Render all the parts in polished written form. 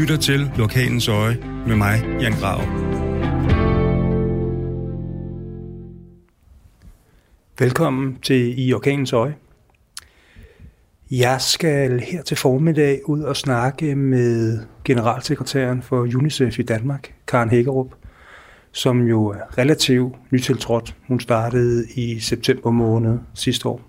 lytter til Orkanens Øje med mig, Jan Grav. Velkommen til I Orkanens Øje. Jeg skal her til formiddag ud og snakke med generalsekretæren for UNICEF i Danmark, Karen Hækkerup, som jo er relativt nytiltrådt. Hun startede i september måned sidste år.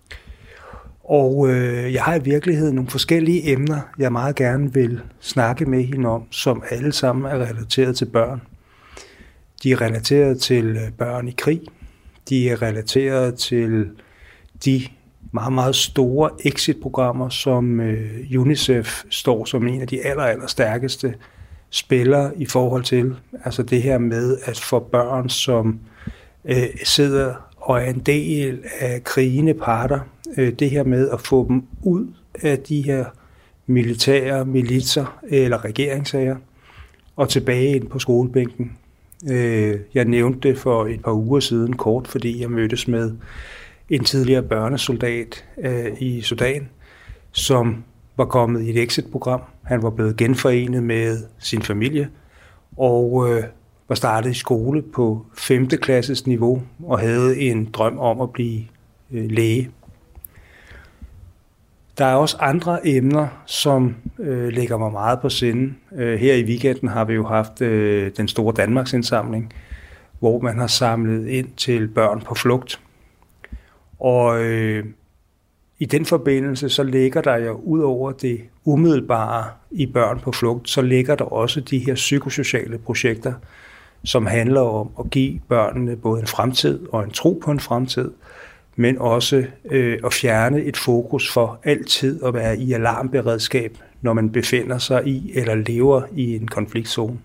Og jeg har i virkeligheden nogle forskellige emner, jeg meget gerne vil snakke med hende om, som alle sammen er relateret til børn. De er relateret til børn i krig. De er relateret til de meget, meget store exit-programmer, som UNICEF står som en af de aller stærkeste spillere i forhold til. Altså det her med at få børn, som sidder og er en del af krigende parter, det her med at få dem ud af de her militære militser eller regeringssager og tilbage ind på skolebænken. Jeg nævnte det for et par uger siden kort, fordi jeg mødtes med en tidligere børnesoldat i Sudan, som var kommet i et exit-program. Han var blevet genforenet med sin familie og var startet i skole på 5. klasses niveau og havde en drøm om at blive læge. Der er også andre emner, som ligger mig meget på sinde. Her i weekenden har vi jo haft den store Danmarksindsamling, hvor man har samlet ind til børn på flugt. Og i den forbindelse, så ligger der jo ud over det umiddelbare i børn på flugt, så ligger der også de her psykosociale projekter, som handler om at give børnene både en fremtid og en tro på en fremtid, men også at fjerne et fokus for altid at være i alarmberedskab, når man befinder sig i eller lever i en konfliktzone.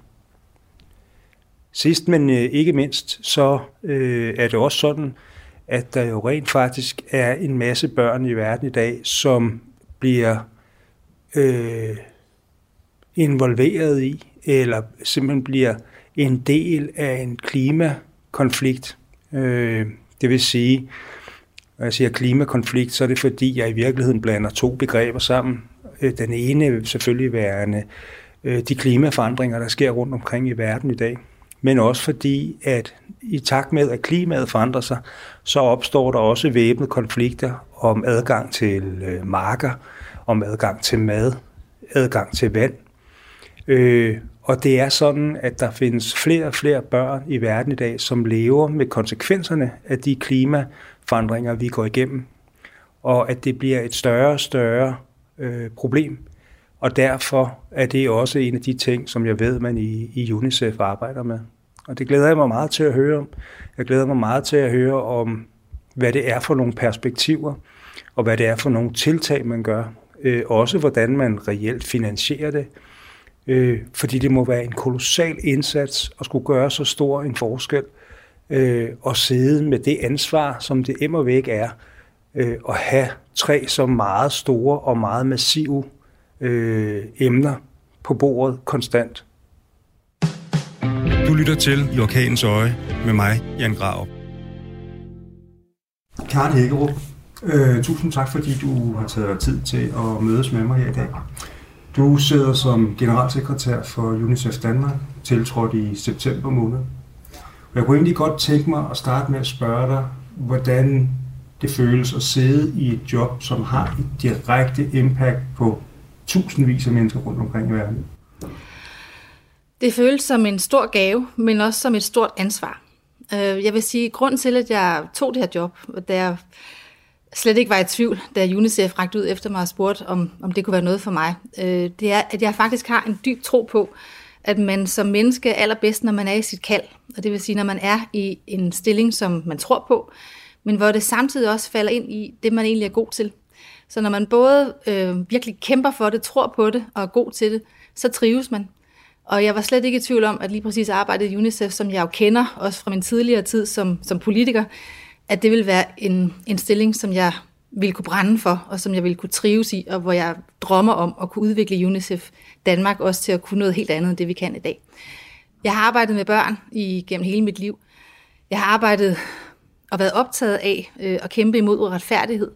Sidst, men ikke mindst, så er det også sådan, at der jo rent faktisk er en masse børn i verden i dag, som bliver involveret i, eller simpelthen bliver en del af en klimakonflikt. Det vil sige, når jeg siger klimakonflikt, så er det fordi, jeg i virkeligheden blander to begreber sammen. Den ene vil selvfølgelig være de klimaforandringer, der sker rundt omkring i verden i dag. Men også fordi, at i takt med, at klimaet forandrer sig, så opstår der også væbnede konflikter om adgang til marker, om adgang til mad, adgang til vand. Og det er sådan, at der findes flere og flere børn i verden i dag, som lever med konsekvenserne af de klimaforandringer, vi går igennem. Og at det bliver et større og større problem. Og derfor er det også en af de ting, som jeg ved, man i UNICEF arbejder med. Og det glæder jeg mig meget til at høre om. Jeg glæder mig meget til at høre om, hvad det er for nogle perspektiver, og hvad det er for nogle tiltag, man gør. Også hvordan man reelt finansierer det. Fordi det må være en kolossal indsats at skulle gøre så stor en forskel. Og sidde med det ansvar, som det immervæk er, at have 3 så meget store og meget massive emner på bordet konstant. Du lytter til Orkanens Øje med mig, Jan Grav. Karen Hækkerup, tusind tak, fordi du har taget dig tid til at mødes med mig her i dag. Du sidder som generalsekretær for UNICEF Danmark, tiltrådt i september måned. Jeg kunne egentlig godt tænke mig at starte med at spørge dig, hvordan det føles at sidde i et job, som har et direkte impact på tusindvis af mennesker rundt omkring i verden. Det føles som en stor gave, men også som et stort ansvar. Jeg vil sige, at grunden til, at jeg tog det her job, da jeg slet ikke var i tvivl, da UNICEF rakte ud efter mig og spurgte, om det kunne være noget for mig, det er, at jeg faktisk har en dyb tro på, at man som menneske er allerbedst, når man er i sit kald. Og det vil sige, når man er i en stilling, som man tror på, men hvor det samtidig også falder ind i det, man egentlig er god til. Så når man både virkelig kæmper for det, tror på det og er god til det, så trives man. Og jeg var slet ikke i tvivl om, at lige præcis arbejdet i UNICEF, som jeg jo kender, også fra min tidligere tid som politiker, at det ville være en stilling, som jeg ville kunne brænde for, og som jeg ville kunne trives i, og hvor jeg drømmer om at kunne udvikle UNICEF Danmark også til at kunne noget helt andet end det, vi kan i dag. Jeg har arbejdet med børn gennem hele mit liv. Jeg har arbejdet og været optaget af at kæmpe imod uretfærdighed,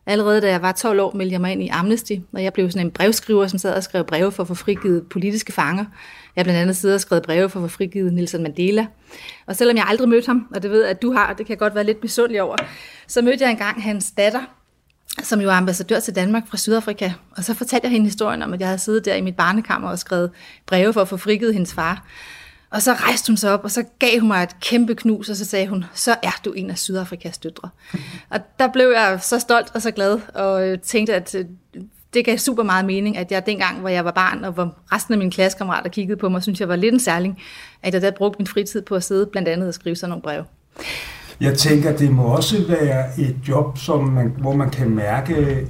Allerede da jeg var 12 år, meldte jeg mig ind i Amnesty, og jeg blev sådan en brevskriver, som sad og skrev breve for at få frigivet politiske fanger. Jeg har blandt andet siddet og skrevet breve for at få frigivet Nelson Mandela. Og selvom jeg aldrig mødte ham, og det ved jeg, at du har, det kan jeg godt være lidt misundelig over, så mødte jeg engang hans datter, som jo er ambassadør til Danmark fra Sydafrika. Og så fortalte jeg hende historien om, at jeg havde siddet der i mit barnekammer og skrevet breve for at få frigivet hendes far. Og så rejste hun sig op, og så gav hun mig et kæmpe knus, og så sagde hun, så er du en af Sydafrikas døtre. Og der blev jeg så stolt og så glad, og tænkte, at det gav super meget mening, at jeg dengang, hvor jeg var barn, og hvor resten af mine klassekammerater kiggede på mig, synes jeg var lidt en særling, at jeg da brugte min fritid på at sidde blandt andet og skrive sådan nogle breve. Jeg tænker, det må også være et job, hvor man kan mærke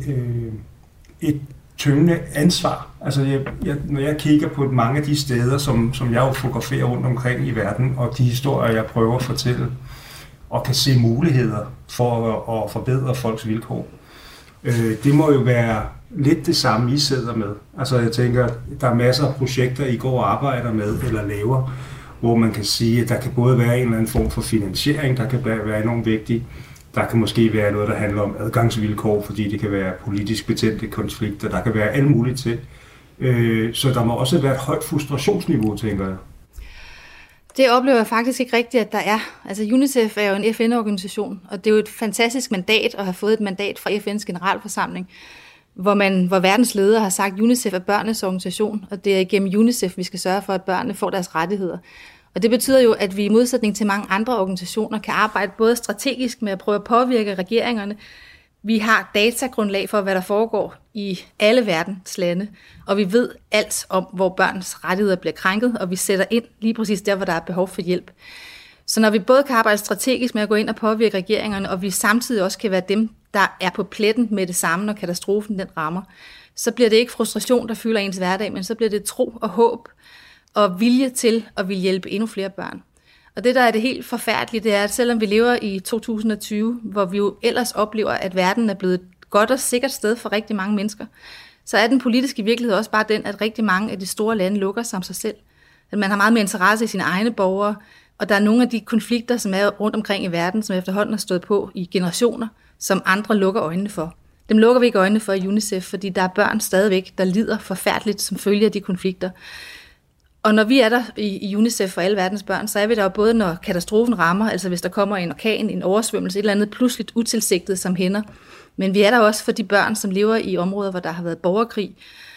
et tyngende ansvar. Altså, når jeg kigger på mange af de steder, som jeg jo fotograferer rundt omkring i verden, og de historier, jeg prøver at fortælle, og kan se muligheder for at forbedre folks vilkår, det må jo være lidt det samme, I sidder med. Altså, jeg tænker, der er masser af projekter, I går og arbejder med eller laver, hvor man kan sige, at der kan både være en eller anden form for finansiering, der kan være enormt vigtig. Der kan måske være noget, der handler om adgangsvilkår, fordi det kan være politisk betændte konflikter. Der kan være alt muligt til. Så der må også være et højt frustrationsniveau, tænker jeg. Det oplever jeg faktisk ikke rigtigt, at der er. Altså UNICEF er jo en FN-organisation, og det er jo et fantastisk mandat at have fået et mandat fra FN's generalforsamling, hvor verdens ledere har sagt, at UNICEF er børnenes organisation, og det er igennem UNICEF, vi skal sørge for, at børnene får deres rettigheder. Og det betyder jo, at vi i modsætning til mange andre organisationer kan arbejde både strategisk med at prøve at påvirke regeringerne. Vi har datagrundlag for, hvad der foregår i alle verdens lande, og vi ved alt om, hvor børns rettigheder bliver krænket, og vi sætter ind lige præcis der, hvor der er behov for hjælp. Så når vi både kan arbejde strategisk med at gå ind og påvirke regeringerne, og vi samtidig også kan være dem, der er på pletten med det samme, når katastrofen den rammer, så bliver det ikke frustration, der fylder ens hverdag, men så bliver det tro og håb og vilje til at ville hjælpe endnu flere børn. Og det, der er det helt forfærdelige, det er, at selvom vi lever i 2020, hvor vi jo ellers oplever, at verden er blevet et godt og sikkert sted for rigtig mange mennesker, så er den politiske virkelighed også bare den, at rigtig mange af de store lande lukker sig om sig selv. At man har meget mere interesse i sine egne borgere, og der er nogle af de konflikter, som er rundt omkring i verden, som efterhånden har stået på i generationer, som andre lukker øjnene for. Dem lukker vi ikke øjnene for i UNICEF, fordi der er børn stadigvæk, der lider forfærdeligt som følge af de konflikter. Og når vi er der i UNICEF for alle verdens børn, så er vi der jo både, når katastrofen rammer, altså hvis der kommer en orkan, en oversvømmelse, et eller andet pludseligt utilsigtet, som hænder. Men vi er der også for de børn, som lever i områder, hvor der har været borgerkrig,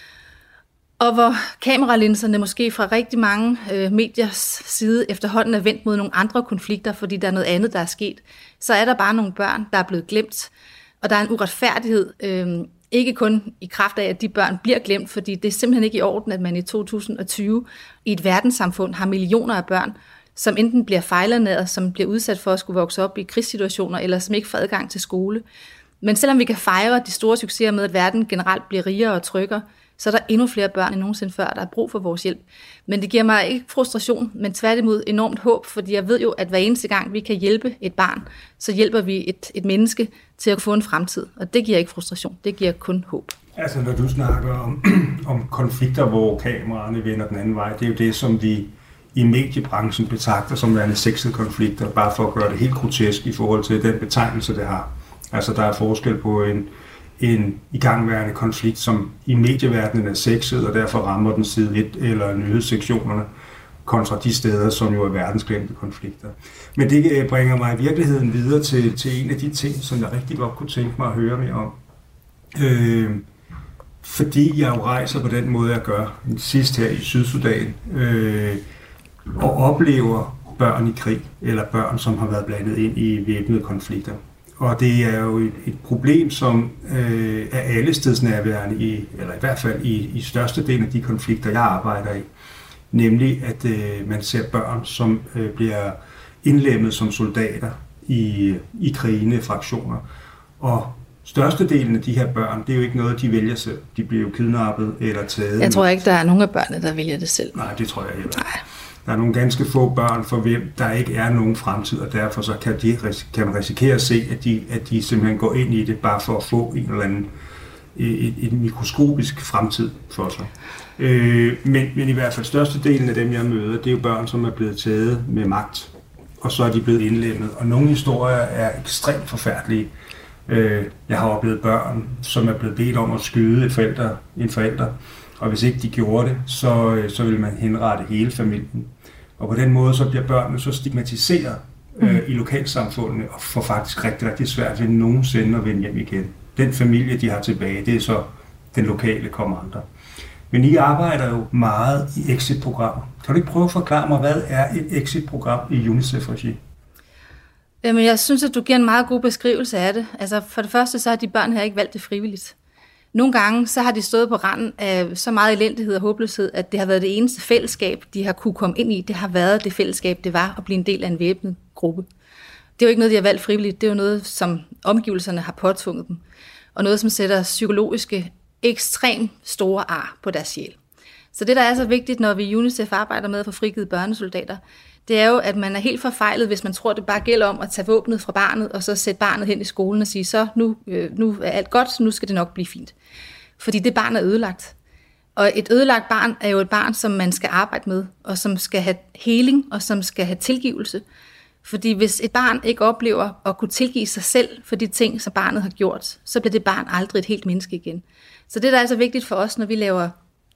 og hvor kameralinserne måske fra rigtig mange mediers side efterhånden er vendt mod nogle andre konflikter, fordi der er noget andet, der er sket. Så er der bare nogle børn, der er blevet glemt, og der er en uretfærdighed, ikke kun i kraft af, at de børn bliver glemt, fordi det er simpelthen ikke i orden, at man i 2020 i et verdenssamfund har millioner af børn, som enten bliver fejlernæret, som bliver udsat for at skulle vokse op i krigssituationer, eller som ikke får adgang til skole. Men selvom vi kan fejre de store succeser med, at verden generelt bliver rigere og tryggere, så er der endnu flere børn end nogensinde før, der har brug for vores hjælp. Men det giver mig ikke frustration, men tværtimod enormt håb, fordi jeg ved jo, at hver eneste gang vi kan hjælpe et barn, så hjælper vi et menneske til at få en fremtid. Og det giver ikke frustration, det giver kun håb. Altså når du snakker om konflikter, hvor kameraerne vender den anden vej, det er jo det, som vi i mediebranchen betragter som værende sexede konflikter, bare for at gøre det helt grotesk i forhold til den betegnelse, det har. Altså der er forskel på en igangværende konflikt, som i medieverdenen er sexet, og derfor rammer den side 1 eller nyhedssektionerne, kontra de steder, som jo er verdensglemte konflikter. Men det bringer mig i virkeligheden videre til en af de ting, som jeg rigtig godt kunne tænke mig at høre mere om. Fordi jeg jo rejser på den måde, jeg gør sidst her i Sydsudan, og oplever børn i krig, eller børn, som har været blandet ind i væbnede konflikter. Og det er jo et problem, som er allestedsnærværende, eller i hvert fald i størstedelen af de konflikter, jeg arbejder i. Nemlig, at man ser børn, som bliver indlemmet som soldater i krigende fraktioner. Og størstedelen af de her børn, det er jo ikke noget, de vælger selv. De bliver jo kidnappet eller taget. Jeg tror ikke, der er nogen af børnene, der vælger det selv. Nej, det tror jeg heller ikke. Der er nogle ganske få børn, for hvem der ikke er nogen fremtid, og derfor så kan man risikere at se, at de simpelthen går ind i det, bare for at få en eller anden et mikroskopisk fremtid for sig. Men i hvert fald størstedelen af dem, jeg møder, det er jo børn, som er blevet taget med magt, og så er de blevet indlemmet. Og nogle historier er ekstremt forfærdelige, Jeg har oplevet børn, som er blevet bedt om at skyde en forælder, og hvis ikke de gjorde det, så vil man henrette hele familien. Og på den måde så bliver børnene så stigmatiseret i lokalsamfundene og får faktisk rigtig, rigtig svært ved nogensinde at vende hjem igen. Den familie, de har tilbage, det er så den lokale kommando. Men I arbejder jo meget i exit-programmer. Kan du ikke prøve at forklare mig, hvad er et exit-program i UNICEF-regi? Jamen, jeg synes, at du giver en meget god beskrivelse af det. Altså, for det første, så har de børn her ikke valgt det frivilligt. Nogle gange, så har de stået på randen af så meget elendighed og håbløshed, at det har været det eneste fællesskab, de har kunne komme ind i. Det har været det fællesskab, det var at blive en del af en væbnet gruppe. Det er jo ikke noget, de har valgt frivilligt. Det er jo noget, som omgivelserne har påtvunget dem. Og noget, som sætter psykologiske, ekstremt store ar på deres sjæl. Så det, der er så vigtigt, når vi i UNICEF arbejder med at få frigivet børnesoldater, det er jo, at man er helt forfejlet, hvis man tror, det bare gælder om at tage våbnet fra barnet, og så sætte barnet hen i skolen og sige, så nu er alt godt, nu skal det nok blive fint. Fordi det barn er ødelagt. Og et ødelagt barn er jo et barn, som man skal arbejde med, og som skal have heling, og som skal have tilgivelse. Fordi hvis et barn ikke oplever at kunne tilgive sig selv for de ting, som barnet har gjort, så bliver det barn aldrig et helt menneske igen. Så det, der er altså vigtigt for os, når vi laver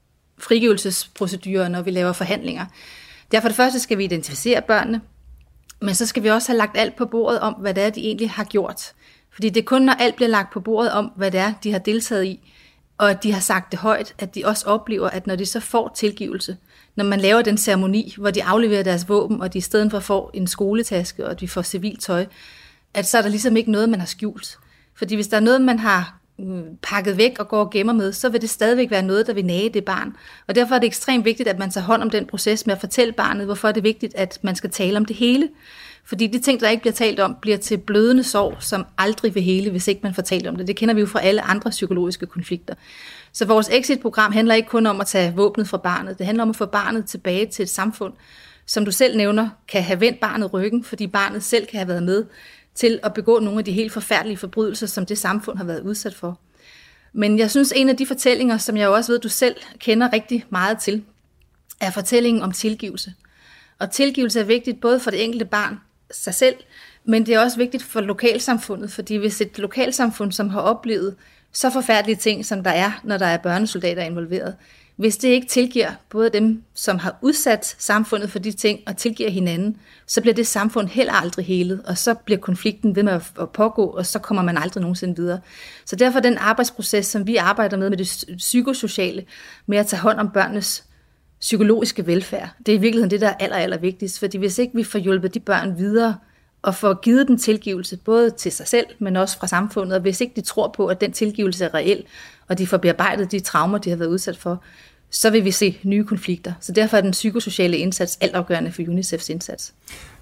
frigivelsesprocedurer, når vi laver forhandlinger, det er for det første skal vi identificere børnene, men så skal vi også have lagt alt på bordet om, hvad det er, de egentlig har gjort. Fordi det er kun, når alt bliver lagt på bordet om, hvad det er, de har deltaget i, og at de har sagt det højt, at de også oplever, at når de så får tilgivelse, når man laver den ceremoni, hvor de afleverer deres våben, og de i stedet for får en skoletaske, og de får civilt tøj, at så er der ligesom ikke noget, man har skjult. Fordi hvis der er noget, man har pakket væk og går og gemmer med, så vil det stadigvæk være noget, der vil nage det barn. Og derfor er det ekstremt vigtigt, at man tager hånd om den proces med at fortælle barnet, hvorfor er det vigtigt, at man skal tale om det hele. Fordi de ting, der ikke bliver talt om, bliver til blødende sår, som aldrig vil hele, hvis ikke man får talt om det. Det kender vi jo fra alle andre psykologiske konflikter. Så vores exit-program handler ikke kun om at tage våbnet fra barnet. Det handler om at få barnet tilbage til et samfund, som du selv nævner, kan have vendt barnet ryggen, fordi barnet selv kan have været med til at begå nogle af de helt forfærdelige forbrydelser, som det samfund har været udsat for. Men jeg synes, en af de fortællinger, som jeg også ved, du selv kender rigtig meget til, er fortællingen om tilgivelse. Og tilgivelse er vigtigt både for det enkelte barn, sig selv, men det er også vigtigt for lokalsamfundet, fordi hvis et lokalsamfund, som har oplevet så forfærdelige ting, som der er, når der er børnesoldater involveret, hvis det ikke tilgiver både dem, som har udsat samfundet for de ting, og tilgiver hinanden, så bliver det samfund heller aldrig helet, og så bliver konflikten ved med at pågå, og så kommer man aldrig nogensinde videre. Så derfor den arbejdsproces, som vi arbejder med det psykosociale, med at tage hånd om børnenes psykologiske velfærd, det er i virkeligheden det, der er aller vigtigst, fordi hvis ikke vi får hjulpet de børn videre, og får givet dem tilgivelse, både til sig selv, men også fra samfundet, og hvis ikke de tror på, at den tilgivelse er reel, og de får bearbejdet de traumer, de har været udsat for, så vil vi se nye konflikter. Så derfor er den psykosociale indsats altafgørende for UNICEFs indsats.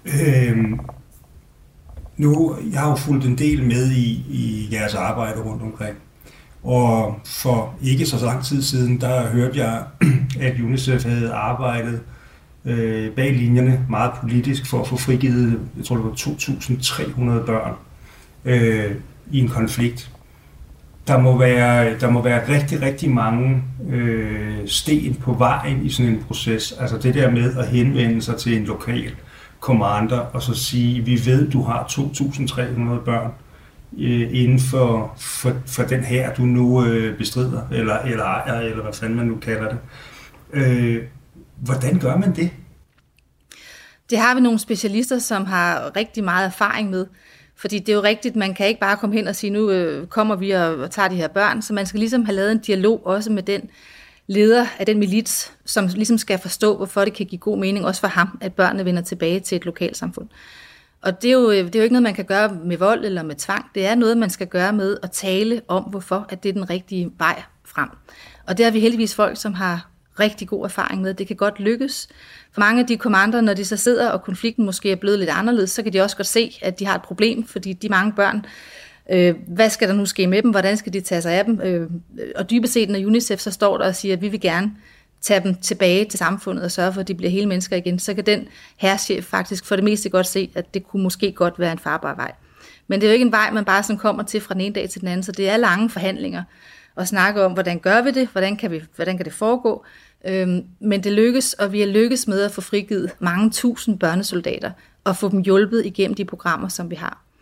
Jeg har jo fulgt en del med i jeres arbejde rundt omkring, og for ikke så lang tid siden, der hørte jeg, at UNICEF havde arbejdet bag linjerne meget politisk for at få frigivet, jeg tror det var 2.300 børn i en konflikt. Der må være rigtig, rigtig mange sten på vejen i sådan en proces. Altså det der med at henvende sig til en lokal kommando og så sige, vi ved, du har 2.300 børn inden for den her, du nu bestrider, eller ejer, eller hvad fanden man nu kalder det. Hvordan gør man det? Det har vi nogle specialister, som har rigtig meget erfaring med. Fordi det er jo rigtigt, man kan ikke bare komme hen og sige, nu kommer vi og tager de her børn. Så man skal ligesom have lavet en dialog også med den leder af den milits, som ligesom skal forstå, hvorfor det kan give god mening, også for ham, at børnene vender tilbage til et lokalsamfund. Og det er jo ikke noget, man kan gøre med vold eller med tvang. Det er noget, man skal gøre med at tale om, hvorfor at det er den rigtige vej frem. Og det har vi heldigvis folk, som har rigtig god erfaring med. Det kan godt lykkes. For mange af de kommandoer, når de så sidder, og konflikten måske er blevet lidt anderledes, så kan de også godt se, at de har et problem, fordi de mange børn, hvad skal der nu ske med dem? Hvordan skal de tage sig af dem? Og dybest set, når UNICEF så står der og siger, at vi vil gerne tage dem tilbage til samfundet og sørge for, at de bliver hele mennesker igen, så kan den herrechef faktisk for det meste godt se, at det kunne måske godt være en farbar vej. Men det er jo ikke en vej, man bare sådan kommer til fra den ene dag til den anden, så det er lange forhandlinger og snakke om, hvordan gør vi det, hvordan kan det foregå. Men det lykkes, og vi har lykkes med at få frigivet mange tusind børnesoldater og få dem hjulpet igennem de programmer, som vi har.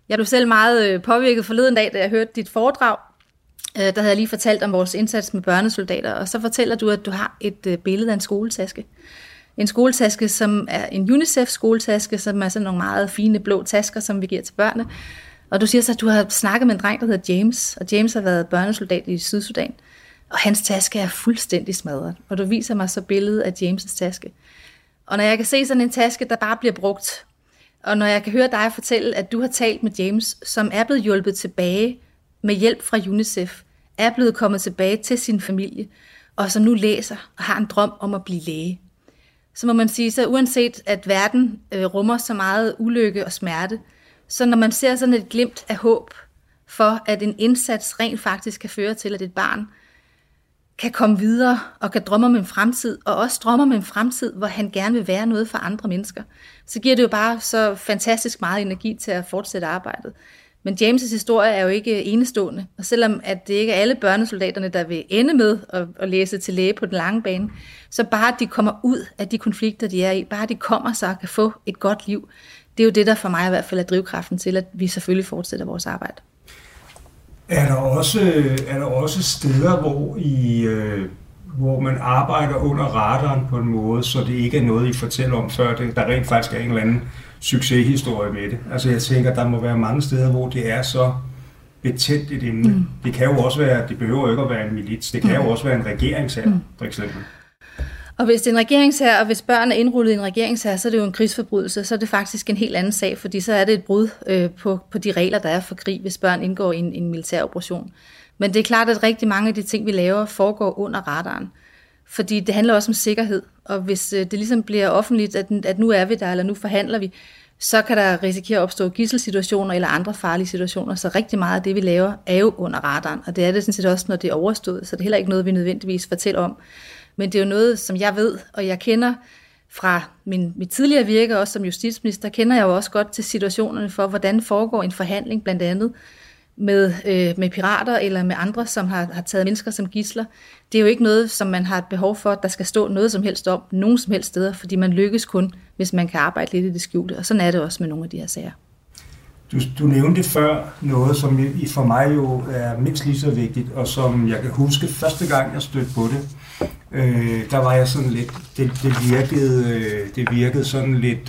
Jeg blev selv meget påvirket forleden dag, da jeg hørte dit foredrag. Der havde jeg lige fortalt om vores indsats med børnesoldater, og så fortæller du, at du har et billede af en skoletaske. En skoletaske, som er en UNICEF-skoletaske, som er sådan nogle meget fine blå tasker, som vi giver til børnene. Og du siger så, at du har snakket med en dreng, der hedder James, og James har været børnesoldat i Sydsudan. Og hans taske er fuldstændig smadret, og du viser mig så billedet af James' taske. Og når jeg kan se sådan en taske, der bare bliver brugt, og når jeg kan høre dig fortælle, at du har talt med James, som er blevet hjulpet tilbage med hjælp fra UNICEF, er blevet kommet tilbage til sin familie, og som nu læser og har en drøm om at blive læge, så må man sige, så uanset at verden rummer så meget ulykke og smerte, så når man ser sådan et glimt af håb for, at en indsats rent faktisk kan føre til, at et barn kan komme videre og kan drømme om en fremtid, og også drømme om en fremtid, hvor han gerne vil være noget for andre mennesker, så giver det jo bare så fantastisk meget energi til at fortsætte arbejdet. Men James' historie er jo ikke enestående, og selvom at det ikke er alle børnesoldaterne, der vil ende med at læse til læge på den lange bane, så bare at de kommer ud af de konflikter, de er i, bare at de kommer sig og kan få et godt liv, det er jo det, der for mig i hvert fald er drivkraften til, at vi selvfølgelig fortsætter vores arbejde. Er der også steder, hvor man arbejder under radaren på en måde, så det ikke er noget, I fortæller om, før der rent faktisk er en eller anden succeshistorie med det? Altså jeg tænker, der må være mange steder, hvor det er så betændt et emne. Det kan jo også være, det behøver jo ikke at være en milits, det kan jo også være en regeringshær, for eksempel. Og hvis det er en regeringshær, og hvis børn er indrullet i en regeringshær, så er det jo en krigsforbrydelse, så er det faktisk en helt anden sag, fordi så er det et brud på de regler, der er for krig, hvis børn indgår i en militær operation. Men det er klart, at rigtig mange af de ting, vi laver, foregår under radaren. Fordi det handler også om sikkerhed, og hvis det ligesom bliver offentligt, at nu er vi der, eller nu forhandler vi, så kan der risikere at opstå gidselsituationer eller andre farlige situationer. Så rigtig meget af det, vi laver, er jo under radaren, og det er det sådan set også, når det er overstået, så det er heller ikke noget, vi nødvendigvis fortæller om. Men det er jo noget, som jeg ved, og jeg kender fra mit tidligere virke, også som justitsminister, kender jeg jo også godt til situationerne for, hvordan foregår en forhandling, blandt andet med pirater eller med andre, som har taget mennesker som gidsler. Det er jo ikke noget, som man har et behov for, at der skal stå noget som helst om, nogen som helst steder, fordi man lykkes kun, hvis man kan arbejde lidt i det skjulte. Og sådan er det også med nogle af de her sager. Du nævnte før noget, som for mig jo er mindst lige så vigtigt, og som jeg kan huske første gang, jeg stødte på det. Der var jeg sådan lidt, det virkede sådan lidt,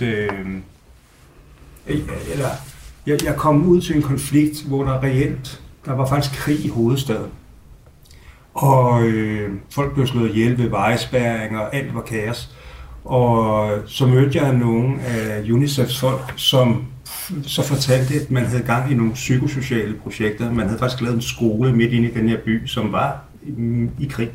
jeg kom ud til en konflikt, hvor der var faktisk krig i hovedstaden. Og folk blev slået ihjel ved vejspærringer, og alt var kaos. Og så mødte jeg nogle af UNICEFs folk, som så fortalte, at man havde gang i nogle psykosociale projekter. Man havde faktisk lavet en skole midt inde i den her by, som var i krig.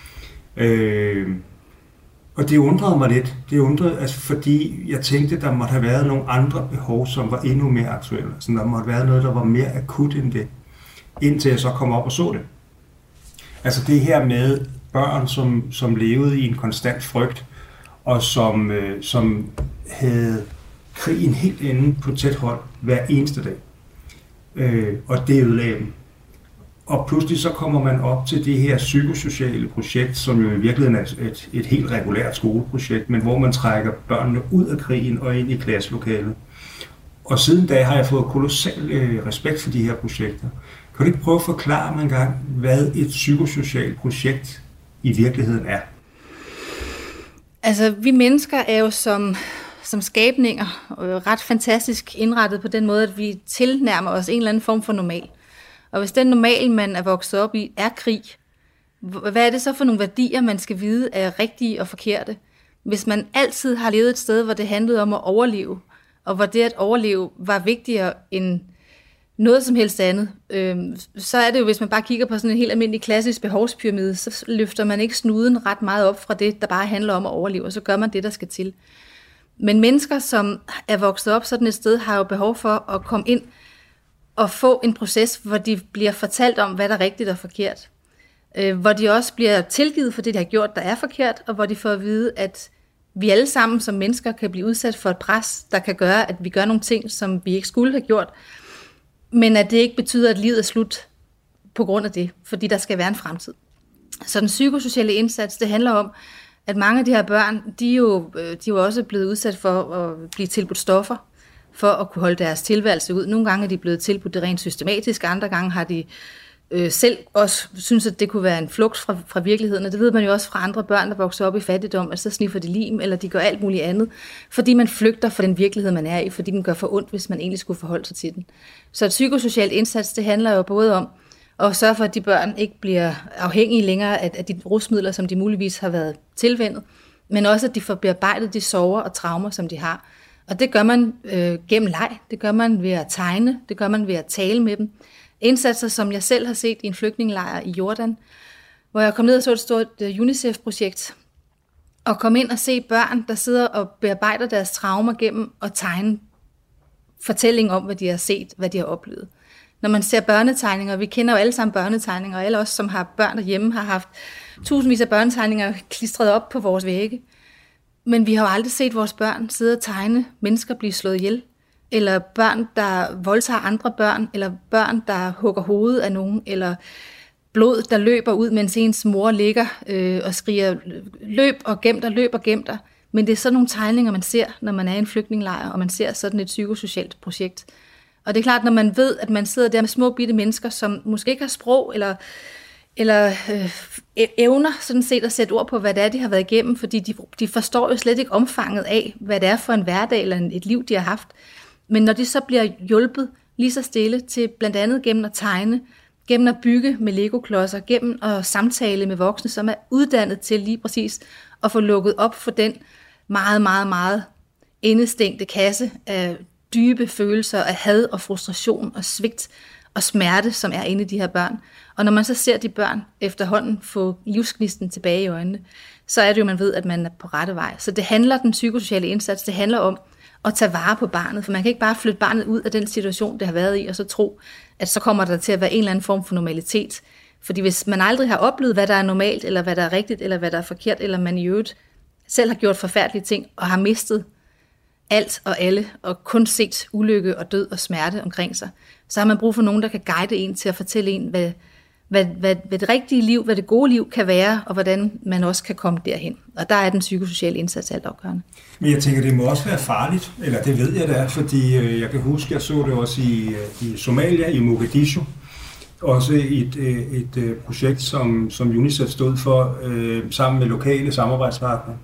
Og det undrede mig lidt. Altså, fordi jeg tænkte, der måtte have været nogle andre behov, som var endnu mere aktuelle. Så der måtte have været noget, der var mere akut end det, indtil jeg så kom op og så det. Altså det her med børn, som levede i en konstant frygt, og som havde krigen helt inde på tæt hold hver eneste dag. Og det ødelagde dem. Og pludselig så kommer man op til det her psykosociale projekt, som jo i virkeligheden er et helt regulært skoleprojekt, men hvor man trækker børnene ud af krigen og ind i klasselokalet. Og siden da har jeg fået kolossal respekt for de her projekter. Kan du ikke prøve at forklare mig engang, hvad et psykosocialt projekt i virkeligheden er? Altså, vi mennesker er jo som skabninger ret fantastisk indrettet på den måde, at vi tilnærmer os en eller anden form for normal. Og hvis den normal, man er vokset op i, er krig, hvad er det så for nogle værdier, man skal vide er rigtige og forkerte? Hvis man altid har levet et sted, hvor det handlede om at overleve, og hvor det at overleve var vigtigere end noget som helst andet, så er det jo, hvis man bare kigger på sådan en helt almindelig klassisk behovspyramide, så løfter man ikke snuden ret meget op fra det, der bare handler om at overleve, og så gør man det, der skal til. Men mennesker, som er vokset op sådan et sted, har jo behov for at komme ind og få en proces, hvor de bliver fortalt om, hvad der er rigtigt og forkert. Hvor de også bliver tilgivet for det, de har gjort, der er forkert, og hvor de får at vide, at vi alle sammen som mennesker kan blive udsat for et pres, der kan gøre, at vi gør nogle ting, som vi ikke skulle have gjort, men at det ikke betyder, at livet er slut på grund af det, fordi der skal være en fremtid. Så den psykosociale indsats, det handler om, at mange af de her børn, de er jo også blevet udsat for at blive tilbudt stoffer, for at kunne holde deres tilværelse ud. Nogle gange er de blevet tilbudt det rent systematisk, andre gange har de selv også synes, at det kunne være en flugt fra virkeligheden, og det ved man jo også fra andre børn, der vokser op i fattigdom, at så sniffer de lim, eller de gør alt muligt andet, fordi man flygter fra den virkelighed, man er i, fordi den gør for ondt, hvis man egentlig skulle forholde sig til den. Så et psykosocialt indsats, det handler jo både om at sørge for, at de børn ikke bliver afhængige længere af de rusmidler, som de muligvis har været tilvænnet, men også, at de får bearbejdet de sorger og traumer, som de har. Og det gør man gennem leg, det gør man ved at tegne, det gør man ved at tale med dem. Indsatser, som jeg selv har set i en flygtningelejr i Jordan, hvor jeg kom ned og så et stort UNICEF-projekt, og kom ind og se børn, der sidder og bearbejder deres traumer gennem at tegne fortælling om, hvad de har set, hvad de har oplevet. Når man ser børnetegninger, vi kender jo alle sammen børnetegninger, og alle os, som har børn derhjemme, har haft tusindvis af børnetegninger klistret op på vores vægge. Men vi har jo aldrig set vores børn sidde og tegne mennesker blive slået ihjel, eller børn, der voldtager andre børn, eller børn, der hugger hovedet af nogen, eller blod, der løber ud, mens ens mor ligger og skriger, løb og gem dig, løb og gem dig. Men det er sådan nogle tegninger, man ser, når man er i en flygtningelejr, og man ser sådan et psykosocialt projekt. Og det er klart, når man ved, at man sidder der med små bitte mennesker, som måske ikke har sprog, eller evner sådan set at sætte ord på, hvad det er, de har været igennem, fordi de forstår jo slet ikke omfanget af, hvad det er for en hverdag eller et liv, de har haft. Men når de så bliver hjulpet lige så stille til blandt andet gennem at tegne, gennem at bygge med legoklodser, gennem at samtale med voksne, som er uddannet til lige præcis at få lukket op for den meget, meget, meget indestængte kasse af dybe følelser af had og frustration og svigt og smerte, som er inde i de her børn. Og når man så ser de børn efterhånden få livsgnisten tilbage i øjnene, så er det jo, man ved, at man er på rette vej. Så det handler, den psykosociale indsats, det handler om at tage vare på barnet, for man kan ikke bare flytte barnet ud af den situation, det har været i, og så tro, at så kommer der til at være en eller anden form for normalitet. Fordi hvis man aldrig har oplevet, hvad der er normalt, eller hvad der er rigtigt, eller hvad der er forkert, eller man i øvrigt selv har gjort forfærdelige ting, og har mistet alt og alle, og kun set ulykke og død og smerte omkring sig, så har man brug for nogen, der kan guide en til at fortælle en, hvad det rigtige liv, hvad det gode liv kan være, og hvordan man også kan komme derhen. Og der er den psykosociale indsats altafgørende. Men jeg tænker, det må også være farligt, eller det ved jeg da, fordi jeg kan huske, jeg så det også i Somalia, i Mogadishu, også et projekt, som UNICEF stod for, sammen med lokale samarbejdspartnere,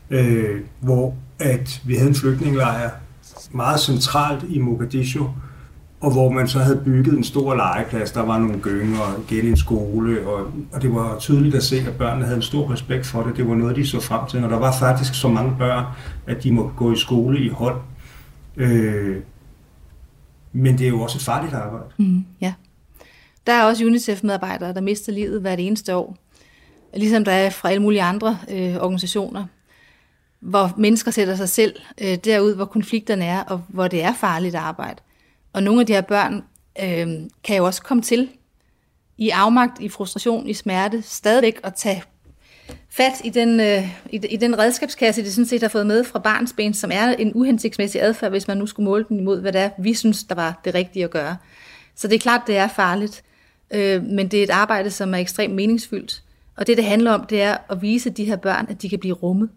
hvor at vi havde en flygtningelejr meget centralt i Mogadishu, og hvor man så havde bygget en stor legeplads, der var nogle gynger, og igen en skole, og det var tydeligt at se, at børnene havde en stor respekt for det. Det var noget, de så frem til, og der var faktisk så mange børn, at de måtte gå i skole i hold. Men det er jo også et farligt arbejde. Ja. Der er også UNICEF-medarbejdere, der mister livet hvert eneste år. Ligesom der er fra alle mulige andre organisationer, hvor mennesker sætter sig selv derud, hvor konflikterne er, og hvor det er farligt arbejde. Og nogle af de her børn kan jo også komme til i afmagt, i frustration, i smerte, stadigvæk at tage fat i den redskabskasse, de sådan set har fået med fra barnsben, som er en uhensigtsmæssig adfærd, hvis man nu skulle måle den imod, hvad det er, vi synes, der var det rigtige at gøre. Så det er klart, det er farligt, men det er et arbejde, som er ekstremt meningsfyldt. Og det handler om, det er at vise de her børn, at de kan blive rummet.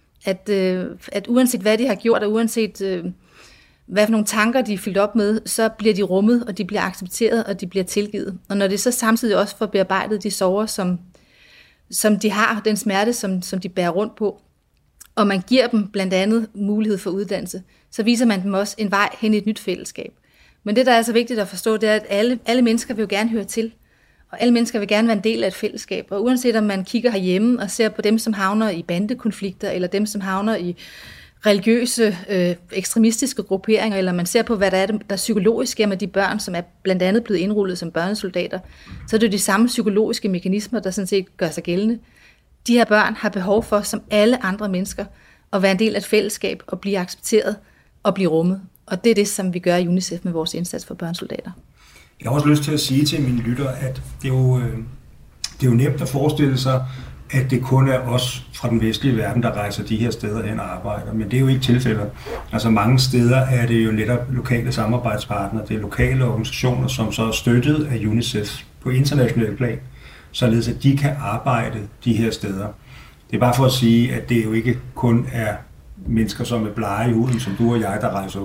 At uanset hvad de har gjort, og uanset hvad for nogle tanker de er fyldt op med, så bliver de rummet, og de bliver accepteret, og de bliver tilgivet. Og når det så samtidig også får bearbejdet de sorger, som de har, den smerte, som de bærer rundt på, og man giver dem blandt andet mulighed for uddannelse, så viser man dem også en vej hen i et nyt fællesskab. Men det, der er så vigtigt at forstå, det er, at alle mennesker vil jo gerne høre til, og alle mennesker vil gerne være en del af et fællesskab. Og uanset om man kigger herhjemme og ser på dem, som havner i bandekonflikter, eller dem, som havner i religiøse, ekstremistiske grupperinger, eller man ser på, hvad der er, der psykologisk er med de børn, som er blandt andet blevet indrullet som børnesoldater, så er det jo de samme psykologiske mekanismer, der sådan set gør sig gældende. De her børn har behov for, som alle andre mennesker, at være en del af et fællesskab, og blive accepteret og blive rummet. Og det er det, som vi gør i UNICEF med vores indsats for børnesoldater. Jeg har også lyst til at sige til mine lytter, at det er jo nemt at forestille sig, at det kun er os fra den vestlige verden, der rejser de her steder hen og arbejder. Men det er jo ikke tilfældet. Altså mange steder er det jo netop lokale samarbejdspartnere, det er lokale organisationer, som så er støttet af UNICEF på international plan, således at de kan arbejde de her steder. Det er bare for at sige, at det jo ikke kun er mennesker, som er blege i huden, som du og jeg, der rejser ud.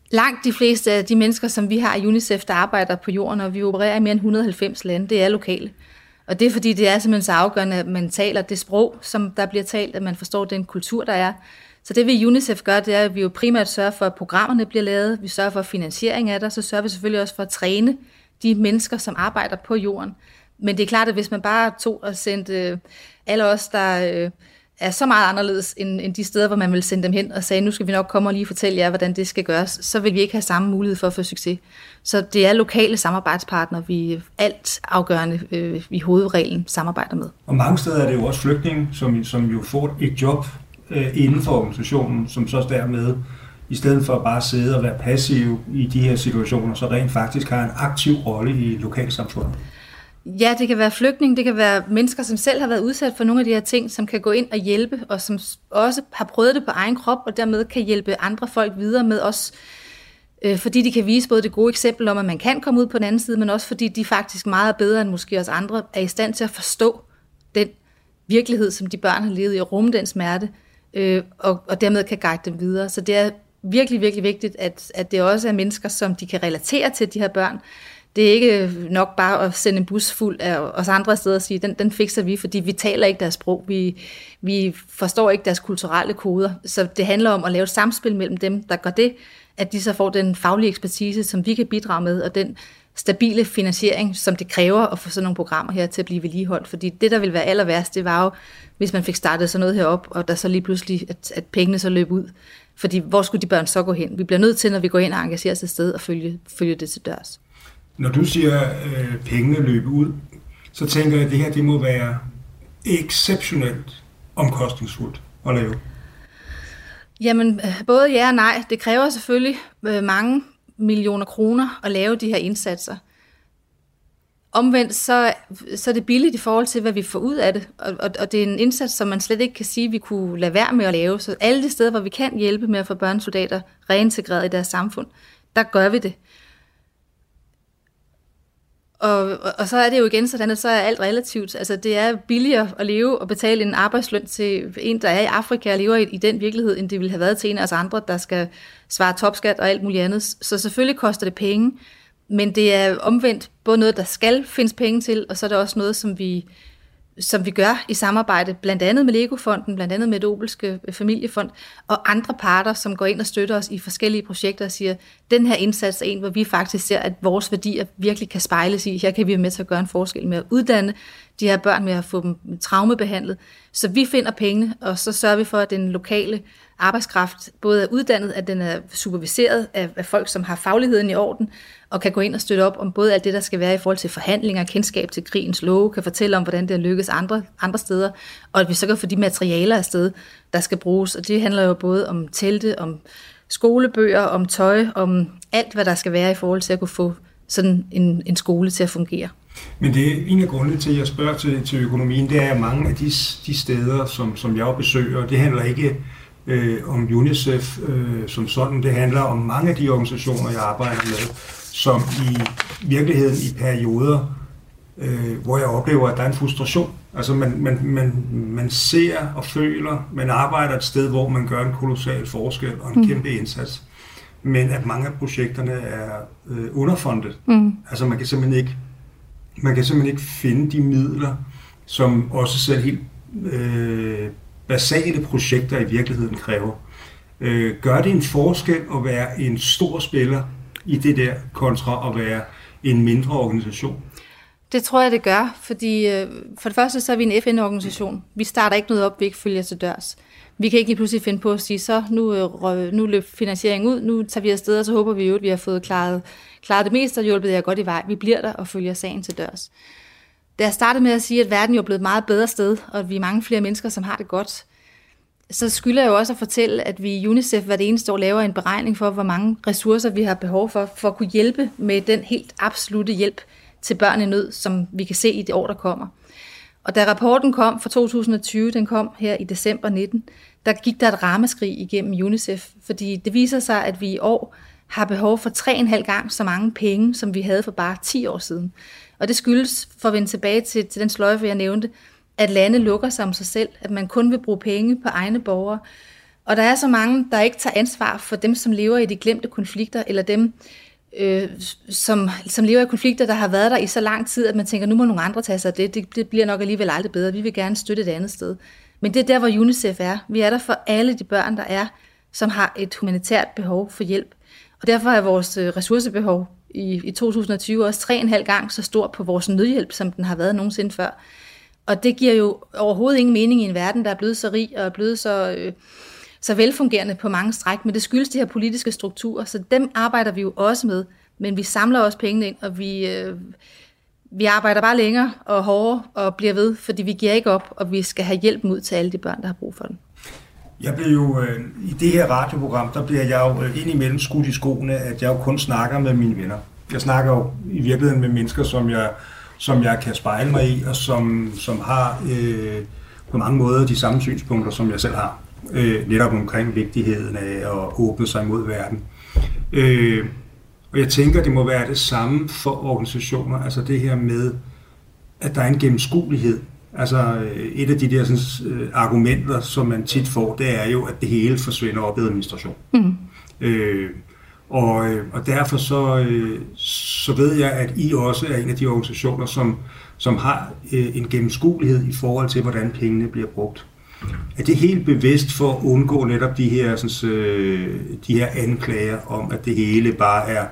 Langt de fleste af de mennesker, som vi har i UNICEF, der arbejder på jorden, og vi opererer i mere end 190 lande, det er lokale. Og det er fordi, det er simpelthen så afgørende, at man taler det sprog, som der bliver talt, at man forstår den kultur, der er. Så det vi i UNICEF gør, det er, at vi jo primært sørger for, at programmerne bliver lavet, vi sørger for finansiering af det, så sørger vi selvfølgelig også for at træne de mennesker, som arbejder på jorden. Men det er klart, at hvis man bare tog og sendte alle os, der er så meget anderledes end de steder, hvor man vil sende dem hen, og sagde, nu skal vi nok komme og lige fortælle jer, hvordan det skal gøres, så vil vi ikke have samme mulighed for at få succes. Så det er lokale samarbejdspartnere, vi alt afgørende i hovedreglen samarbejder med. Og mange steder er det jo også flygtninge, som jo får et job inden for organisationen, som så dermed, i stedet for at bare sidde og være passiv i de her situationer, så rent faktisk har en aktiv rolle i lokalsamfundet. Ja, det kan være flygtninge, det kan være mennesker, som selv har været udsat for nogle af de her ting, som kan gå ind og hjælpe, og som også har prøvet det på egen krop, og dermed kan hjælpe andre folk videre med os, fordi de kan vise både det gode eksempel om, at man kan komme ud på den anden side, men også fordi de faktisk meget bedre end måske os andre er i stand til at forstå den virkelighed, som de børn har levet i, og rumme den smerte, og dermed kan guide dem videre. Så det er virkelig, virkelig vigtigt, at det også er mennesker, som de kan relatere til, de her børn. Det er ikke nok bare at sende en bus fuld af os andre steder og sige, den fikser vi, fordi vi taler ikke deres sprog, vi forstår ikke deres kulturelle koder. Så det handler om at lave et samspil mellem dem, der gør det, at de så får den faglige ekspertise, som vi kan bidrage med, og den stabile finansiering, som det kræver at få sådan nogle programmer her til at blive vedligeholdt. Fordi det, der vil være aller værst, det var jo, hvis man fik startet sådan noget herop, og der så lige pludselig, at pengene så løb ud. Fordi hvor skulle de børn så gå hen? Vi bliver nødt til, når vi går ind og engagerer os et sted, og følge det til dørs. Når du siger, pengene løber ud, så tænker jeg, at det her det må være exceptionelt omkostningsfuldt at lave. Jamen, både ja og nej. Det kræver selvfølgelig mange millioner kroner at lave de her indsatser. Omvendt så er det billigt i forhold til, hvad vi får ud af det. Og det er en indsats, som man slet ikke kan sige, at vi kunne lade være med at lave. Så alle de steder, hvor vi kan hjælpe med at få børnesoldater reintegreret i deres samfund, der gør vi det. Og så er det jo igen sådan, at så er alt relativt. Altså det er billigere at leve og betale en arbejdsløn til en, der er i Afrika og lever i den virkelighed, end det ville have været til en af os andre, der skal svare topskat og alt muligt andet. Så selvfølgelig koster det penge, men det er omvendt både noget, der skal findes penge til, og så er det også noget, som vi gør i samarbejde, blandt andet med Lego-fonden, blandt andet med Dobelske Familiefond, og andre parter, som går ind og støtter os i forskellige projekter og siger, den her indsats er en, hvor vi faktisk ser, at vores værdier virkelig kan spejles i. Her kan vi være med til at gøre en forskel med at uddanne de her børn, med at få dem traumebehandlet. Så vi finder pengene, og så sørger vi for, at den lokale arbejdskraft både er uddannet, at den er superviseret af folk, som har fagligheden i orden, og kan gå ind og støtte op om både alt det, der skal være i forhold til forhandlinger, kendskab til krigens love, kan fortælle om, hvordan det har lykkes andre steder, og at vi så kan få de materialer afsted, der skal bruges. Og det handler jo både om telte, om skolebøger, om tøj, om alt, hvad der skal være i forhold til at kunne få sådan en skole til at fungere. Men det er en af grundene til, at jeg spørger til økonomien, det er mange af de steder, som jeg besøger, det handler ikke om UNICEF som sådan. Det handler om mange af de organisationer, jeg arbejder med, som i virkeligheden i perioder, hvor jeg oplever, at der er en frustration. Altså man ser og føler, man arbejder et sted, hvor man gør en kolossal forskel og en kæmpe indsats. Men at mange af projekterne er underfundet. Altså man kan simpelthen ikke finde de midler, som også selv helt basale projekter i virkeligheden kræver. Gør det en forskel at være en stor spiller i det der, kontra at være en mindre organisation? Det tror jeg, det gør, fordi for det første så er vi en FN-organisation. Vi starter ikke noget op, vi ikke følger til dørs. Vi kan ikke lige pludselig finde på at sige, så nu løb finansieringen ud, nu tager vi afsted, og så håber vi jo, at vi har fået klaret det meste, og hjulpet jer godt i vej. Vi bliver der og følger sagen til dørs. Da jeg startede med at sige, at verden jo er blevet et meget bedre sted, og at vi er mange flere mennesker, som har det godt, så skylder jeg jo også at fortælle, at vi i UNICEF hvert eneste år laver en beregning for, hvor mange ressourcer vi har behov for at kunne hjælpe med den helt absolute hjælp til børn i nød, som vi kan se i det år, der kommer. Og da rapporten kom for 2020, den kom her i december 19, der gik der et ramaskrig igennem UNICEF, fordi det viser sig, at vi i år har behov for 3,5 gange så mange penge, som vi havde for bare 10 år siden. Og det skyldes, for at vende tilbage til den sløjfe, jeg nævnte, at lande lukker sig om sig selv, at man kun vil bruge penge på egne borgere. Og der er så mange, der ikke tager ansvar for dem, som lever i de glemte konflikter, eller dem, som lever i konflikter, der har været der i så lang tid, at man tænker, nu må nogle andre tage sig af det. Det bliver nok alligevel aldrig bedre. Vi vil gerne støtte et andet sted. Men det er der, hvor UNICEF er. Vi er der for alle de børn, der er, som har et humanitært behov for hjælp. Og derfor er vores ressourcebehov i 2020 også 3,5 gange så stort på vores nødhjælp, som den har været nogensinde før. Og det giver jo overhovedet ingen mening i en verden, der er blevet så rig og er blevet så velfungerende på mange stræk, men det skyldes de her politiske strukturer, så dem arbejder vi jo også med, men vi samler også pengene ind, og vi arbejder bare længere og hårdere og bliver ved, fordi vi giver ikke op, og vi skal have hjælp ud til alle de børn, der har brug for den. Jeg bliver jo, i det her radioprogram, der bliver jeg jo indimellem skudt i skoene, at jeg jo kun snakker med mine venner. Jeg snakker jo i virkeligheden med mennesker, som jeg kan spejle mig i, og som har på mange måder de samme synspunkter, som jeg selv har. Netop omkring vigtigheden af at åbne sig mod verden. Og jeg tænker, det må være det samme for organisationer, altså det her med, at der er en gennemskuelighed. Altså et af de der argumenter, som man tit får, det er jo, at det hele forsvinder op i administration. Og derfor så ved jeg, at I også er en af de organisationer, som har en gennemskuelighed i forhold til, hvordan pengene bliver brugt. Er det helt bevidst for at undgå netop de her anklager om, at det hele bare er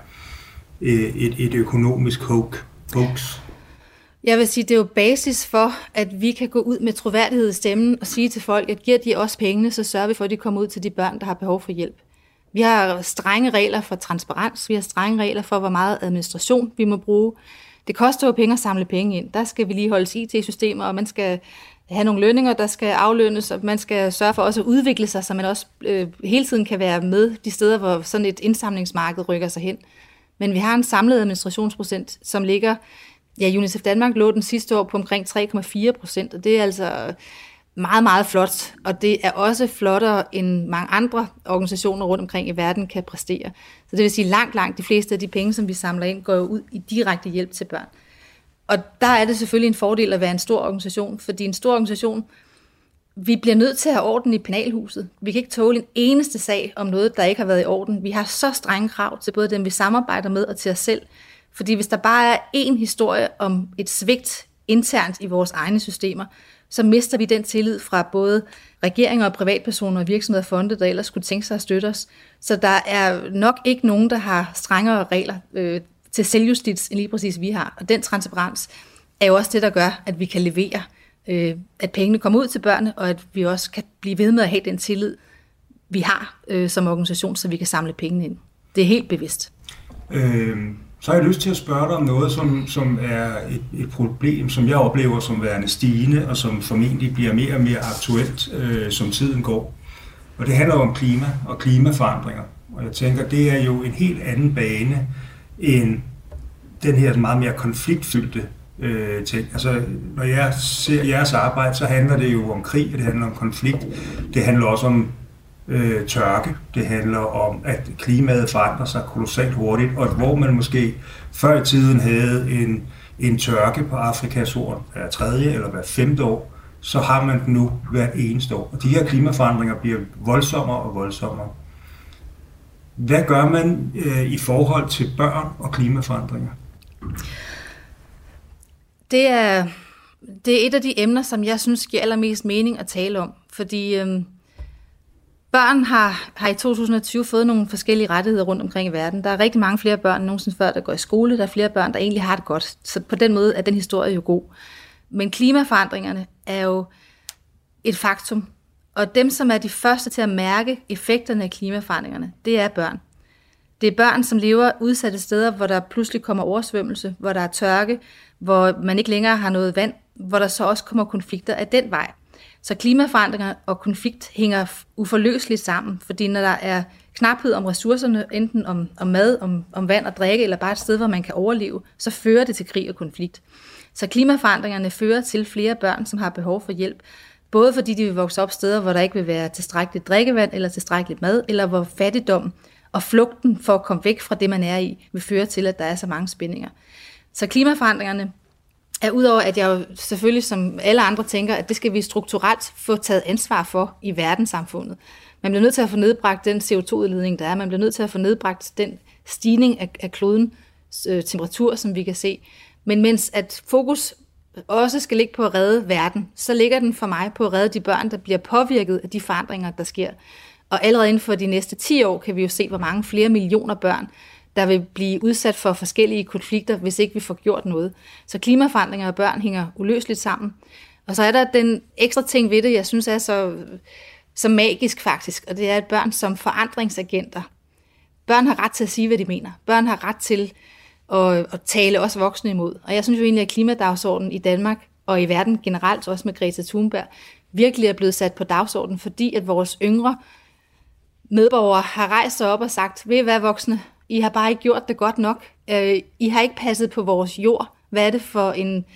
et økonomisk hoax? Jeg vil sige, det er jo basis for, at vi kan gå ud med troværdighed i stemmen og sige til folk, at giver de os pengene, så sørger vi for, at de kommer ud til de børn, der har behov for hjælp. Vi har strenge regler for transparens, vi har strenge regler for, hvor meget administration vi må bruge. Det koster jo penge at samle penge ind. Der skal vi lige holde IT-systemer, og man skal have nogle lønninger, der skal aflønnes, og man skal sørge for også at udvikle sig, så man også hele tiden kan være med de steder, hvor sådan et indsamlingsmarked rykker sig hen. Men vi har en samlet administrationsprocent, som ligger, UNICEF Danmark lå den sidste år på omkring 3,4%, og det er altså meget, meget flot, og det er også flottere end mange andre organisationer rundt omkring i verden kan præstere. Så det vil sige, langt de fleste af de penge, som vi samler ind, går jo ud i direkte hjælp til børn. Og der er det selvfølgelig en fordel at være en stor organisation, fordi en stor organisation, vi bliver nødt til at have orden i penalhuset. Vi kan ikke tåle en eneste sag om noget, der ikke har været i orden. Vi har så strenge krav til både dem, vi samarbejder med, og til os selv. Fordi hvis der bare er én historie om et svigt internt i vores egne systemer, så mister vi den tillid fra både regeringer og privatpersoner og virksomheder og fonde, der ellers skulle tænke sig at støtte os. Så der er nok ikke nogen, der har strengere regler til selvjustits, end lige præcis vi har. Og den transparens er jo også det, der gør, at vi kan levere, at pengene kommer ud til børnene, og at vi også kan blive ved med at have den tillid, vi har som organisation, så vi kan samle pengene ind. Det er helt bevidst. Så har jeg lyst til at spørge dig om noget, som er et problem, som jeg oplever som værende stigende, og som formentlig bliver mere og mere aktuelt, som tiden går. Og det handler om klima og klimaforandringer. Og jeg tænker, det er jo en helt anden bane end den her meget mere konfliktfyldte ting. Altså, når jeg ser jeres arbejde, så handler det jo om krig, det handler om konflikt, det handler også om tørke, det handler om, at klimaet forandrer sig kolossalt hurtigt, og hvor man måske før i tiden havde en tørke på Afrikas Horn hver 3. eller hver 5. år, så har man den nu hvert eneste år. Og de her klimaforandringer bliver voldsommere og voldsommere. Hvad gør man i forhold til børn og klimaforandringer? Det er et af de emner, som jeg synes giver allermest mening at tale om, fordi børn har i 2020 fået nogle forskellige rettigheder rundt omkring i verden. Der er rigtig mange flere børn end nogensinde før, der går i skole. Der er flere børn, der egentlig har det godt. Så på den måde er den historie jo god. Men klimaforandringerne er jo et faktum. Og dem, som er de første til at mærke effekterne af klimaforandringerne, det er børn. Det er børn, som lever udsatte steder, hvor der pludselig kommer oversvømmelse, hvor der er tørke, hvor man ikke længere har noget vand, hvor der så også kommer konflikter af den vej. Så klimaforandringer og konflikt hænger uforløseligt sammen, fordi når der er knaphed om ressourcerne, enten om mad, om vand og drikke, eller bare et sted, hvor man kan overleve, så fører det til krig og konflikt. Så klimaforandringerne fører til flere børn, som har behov for hjælp, både fordi de vil vokse op steder, hvor der ikke vil være tilstrækkeligt drikkevand eller tilstrækkeligt mad, eller hvor fattigdom og flugten for at komme væk fra det, man er i, vil føre til, at der er så mange spændinger. Så klimaforandringerne er udover, at jeg jo selvfølgelig som alle andre tænker, at det skal vi strukturelt få taget ansvar for i verdenssamfundet. Man bliver nødt til at få nedbragt den CO2-udledning, der er. Man bliver nødt til at få nedbragt den stigning af klodens temperatur, som vi kan se. Men mens at fokus også skal ligge på at redde verden, så ligger den for mig på at redde de børn, der bliver påvirket af de forandringer, der sker. Og allerede inden for de næste 10 år kan vi jo se, hvor mange flere millioner børn, der vil blive udsat for forskellige konflikter, hvis ikke vi får gjort noget. Så klimaforandringer og børn hænger uløseligt sammen. Og så er der den ekstra ting ved det, jeg synes er så magisk faktisk, og det er, at børn som forandringsagenter. Børn har ret til at sige, hvad de mener. Børn har ret til at tale os voksne imod. Og jeg synes jo egentlig, at klimadagsordenen i Danmark og i verden generelt, også med Greta Thunberg, virkelig er blevet sat på dagsordenen, fordi at vores yngre medborgere har rejst sig op og sagt, ved I hvad voksne, I har bare ikke gjort det godt nok. I har ikke passet på vores jord. Hvad er det for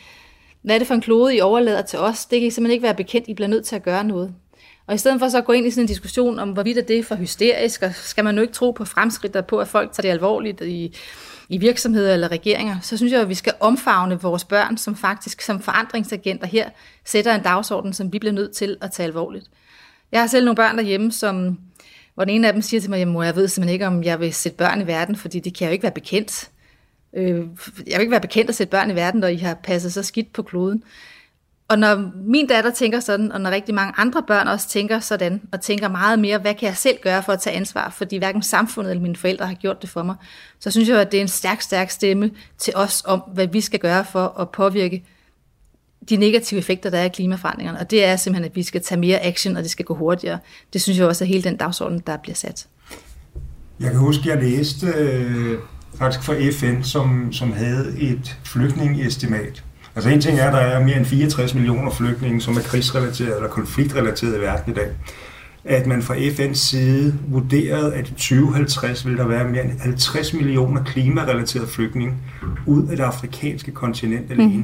en klode, I overlader til os? Det kan simpelthen ikke være bekendt. I bliver nødt til at gøre noget. Og i stedet for så at gå ind i sådan en diskussion om, hvorvidt det er for hysterisk, og skal man jo ikke tro på fremskridt og på, at folk tager det alvorligt i virksomheder eller regeringer, så synes jeg, at vi skal omfavne vores børn, som faktisk som forandringsagenter her sætter en dagsorden, som vi bliver nødt til at tage alvorligt. Jeg har selv nogle børn derhjemme, hvor den ene af dem siger til mig, at jeg ved simpelthen ikke, om jeg vil sætte børn i verden, fordi det kan jo ikke være bekendt. Jeg vil ikke være bekendt at sætte børn i verden, når I har passet så skidt på kloden. Og når min datter tænker sådan, og når rigtig mange andre børn også tænker sådan, og tænker meget mere, hvad kan jeg selv gøre for at tage ansvar, fordi hverken samfundet eller mine forældre har gjort det for mig, så synes jeg, at det er en stærk, stærk stemme til os om, hvad vi skal gøre for at påvirke de negative effekter, der er af klimaforandringerne. Og det er simpelthen, at vi skal tage mere action, og det skal gå hurtigere. Det synes jeg også er hele den dagsorden, der bliver sat. Jeg kan huske, at jeg læste faktisk fra FN, som havde et flygtningeestimat. Altså en ting er, at der er mere end 64 millioner flygtninge, som er krigsrelateret eller konfliktrelateret i verden i dag. At man fra FN's side vurderede, at i 2050 vil der være mere end 50 millioner klimarelaterede flygtninge ud af det afrikanske kontinent alene.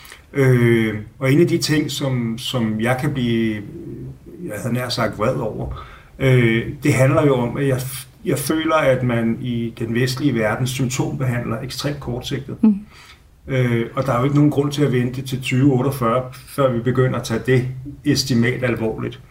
Og en af de ting, som jeg kan blive, jeg havde nær sagt vred over, det handler jo om, at jeg føler, at man i den vestlige verden symptombehandler ekstremt kortsigtet. Og der er jo ikke nogen grund til at vente til 2048, før vi begynder at tage det estimat alvorligt.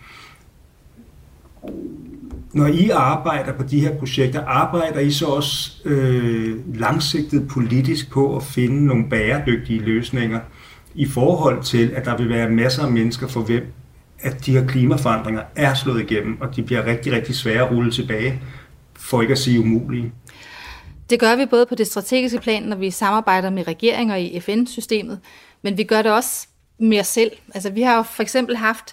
Når I arbejder på de her projekter, arbejder I så også langsigtet politisk på at finde nogle bæredygtige løsninger i forhold til, at der vil være masser af mennesker for hvem, at de her klimaforandringer er slået igennem, og de bliver rigtig, rigtig svære at rulle tilbage, for ikke at sige umulige? Det gør vi både på det strategiske plan, når vi samarbejder med regeringer i FN-systemet, men vi gør det også med os selv. Altså vi har jo for eksempel haft,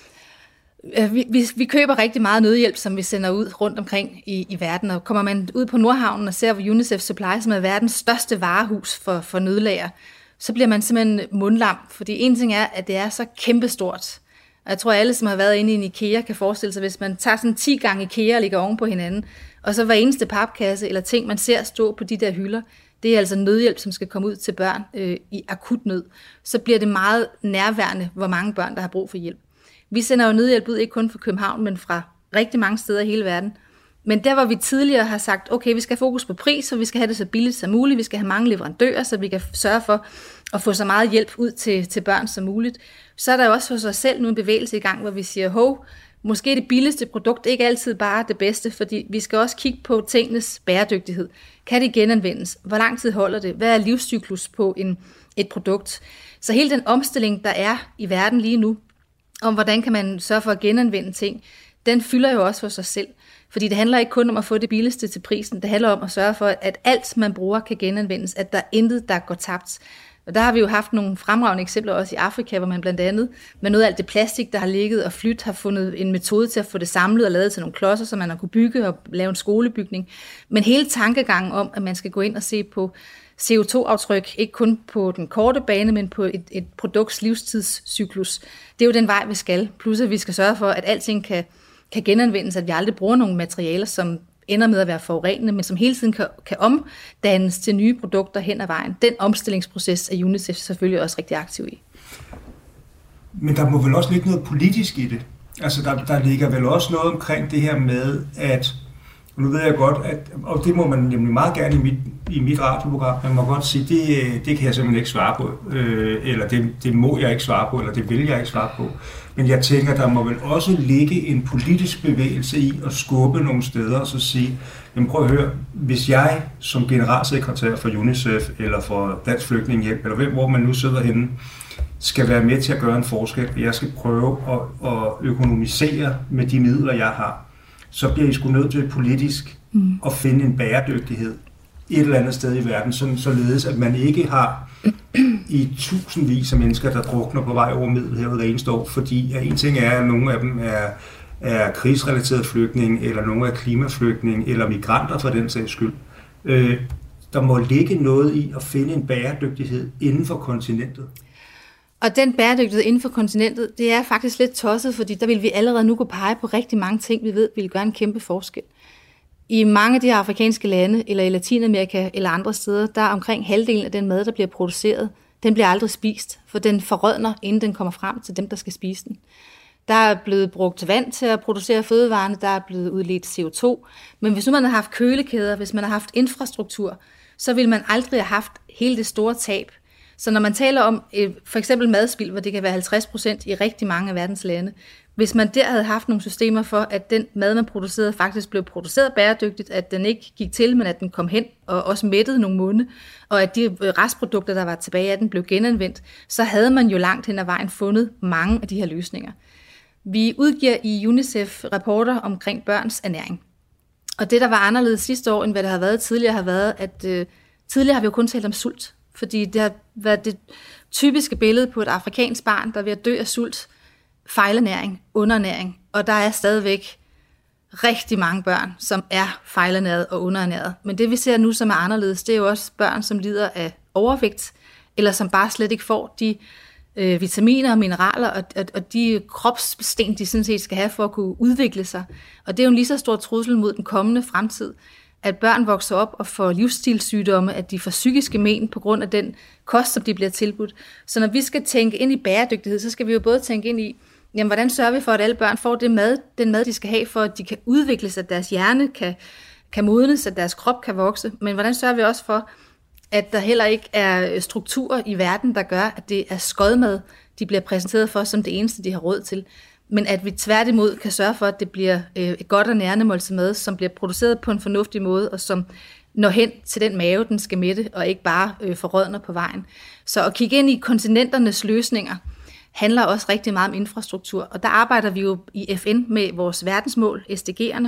vi køber rigtig meget nødhjælp, som vi sender ud rundt omkring i verden, og kommer man ud på Nordhavnen og ser på UNICEF Supply, som er verdens største varehus for nødlager, så bliver man simpelthen mundlam, fordi en ting er, at det er så kæmpestort. Og jeg tror, at alle, som har været inde i en IKEA, kan forestille sig, hvis man tager sådan 10 gange IKEA og ligger oven på hinanden, og så hver eneste papkasse eller ting, man ser stå på de der hylder, det er altså nødhjælp, som skal komme ud til børn i akut nød. Så bliver det meget nærværende, hvor mange børn, der har brug for hjælp. Vi sender jo nødhjælp ud, ikke kun fra København, men fra rigtig mange steder i hele verden. Men der, hvor vi tidligere har sagt, okay, vi skal have fokus på pris, så vi skal have det så billigt som muligt, vi skal have mange leverandører, så vi kan sørge for at få så meget hjælp ud til børn som muligt, så er der jo også hos os selv nu en bevægelse i gang, hvor vi siger, måske det billigste produkt ikke altid bare det bedste, fordi vi skal også kigge på tingenes bæredygtighed. Kan det genanvendes? Hvor lang tid holder det? Hvad er livscyklus på et produkt? Så hele den omstilling, der er i verden lige nu, om hvordan kan man sørge for at genanvende ting, den fylder jo også hos os selv. Fordi det handler ikke kun om at få det billigste til prisen, det handler om at sørge for, at alt man bruger kan genanvendes, at der er intet, der går tabt. Og der har vi jo haft nogle fremragende eksempler også i Afrika, hvor man blandt andet med noget af alt det plastik, der har ligget og flydt, har fundet en metode til at få det samlet og lavet til nogle klodser, så man har kunne bygge og lave en skolebygning. Men hele tankegangen om, at man skal gå ind og se på CO2-aftryk, ikke kun på den korte bane, men på et produkts livstidscyklus, det er jo den vej, vi skal. Plus at vi skal sørge for, at alting kan genanvendes, at vi aldrig bruger nogle materialer, som ender med at være forurenende, men som hele tiden kan omdannes til nye produkter hen ad vejen. Den omstillingsproces er UNICEF selvfølgelig også rigtig aktiv i. Men der må vel også ligge noget politisk i det? Altså der ligger vel også noget omkring det her med, at Nu ved jeg godt, og det må man nemlig meget gerne i mit radioprogram, man må godt sige, det kan jeg simpelthen ikke svare på, eller det må jeg ikke svare på, eller det vil jeg ikke svare på. Men jeg tænker, der må vel også ligge en politisk bevægelse i at skubbe nogle steder og så sige, jamen prøv at høre, hvis jeg som generalsekretær for UNICEF eller for Dansk Flygtningehjælp, eller hvor man nu sidder henne, skal være med til at gøre en forskel, og jeg skal prøve at økonomisere med de midler, jeg har, så bliver I sgu nødt til politisk at finde en bæredygtighed et eller andet sted i verden, således at man ikke har i tusindvis af mennesker, der drukner på vej over Middelhavet hver eneste år, fordi en ting er, at nogle af dem er krigsrelaterede flygtninge, eller nogle er klimaflygtninge, eller migranter for den sags skyld. Der må ligge noget i at finde en bæredygtighed inden for kontinentet. Og den bæredygtighed inden for kontinentet, det er faktisk lidt tosset, fordi der vil vi allerede nu gå pege på rigtig mange ting, vi ved vil gøre en kæmpe forskel. I mange af de her afrikanske lande, eller i Latinamerika, eller andre steder, der er omkring halvdelen af den mad, der bliver produceret, den bliver aldrig spist, for den forrådner, inden den kommer frem til dem, der skal spise den. Der er blevet brugt vand til at producere fødevarene, der er blevet udledt CO2, men hvis nu man har haft kølekæder, hvis man har haft infrastruktur, så vil man aldrig have haft hele det store tab. Så når man taler om for eksempel madspild, hvor det kan være 50% i rigtig mange af verdens lande, hvis man der havde haft nogle systemer for, at den mad, man producerede, faktisk blev produceret bæredygtigt, at den ikke gik til, men at den kom hen og også mættede nogle munde, og at de restprodukter, der var tilbage af den, blev genanvendt, så havde man jo langt hen ad vejen fundet mange af de her løsninger. Vi udgiver i UNICEF rapporter omkring børns ernæring. Og det, der var anderledes sidste år, end hvad der har været tidligere, har været, at tidligere har vi jo kun talt om sult, fordi det har været det typiske billede på et afrikansk barn, der er ved at dø af sult, fejlernæring, underernæring, og der er stadigvæk rigtig mange børn, som er fejlernæret og underernæret. Men det vi ser nu, som er anderledes, det er jo også børn, som lider af overvægt, eller som bare slet ikke får de vitaminer og mineraler og de kropsben, de sådan set skal have for at kunne udvikle sig. Og det er jo en lige så stor trussel mod den kommende fremtid, at børn vokser op og får livsstilssygdomme, at de får psykiske men på grund af den kost, som de bliver tilbudt. Så når vi skal tænke ind i bæredygtighed, så skal vi jo både tænke ind i, jamen, hvordan sørger vi for, at alle børn får den mad, de skal have, for at de kan udvikle sig, at deres hjerne kan modnes, at deres krop kan vokse. Men hvordan sørger vi også for, at der heller ikke er strukturer i verden, der gør, at det er skodmad, de bliver præsenteret for som det eneste, de har råd til. Men at vi tværtimod kan sørge for, at det bliver et godt og nærende måltid mad, som bliver produceret på en fornuftig måde, og som når hen til den mave, den skal mætte, og ikke bare forrådner på vejen. Så at kigge ind i kontinenternes løsninger handler også rigtig meget om infrastruktur, og der arbejder vi jo i FN med vores verdensmål, SDG'erne.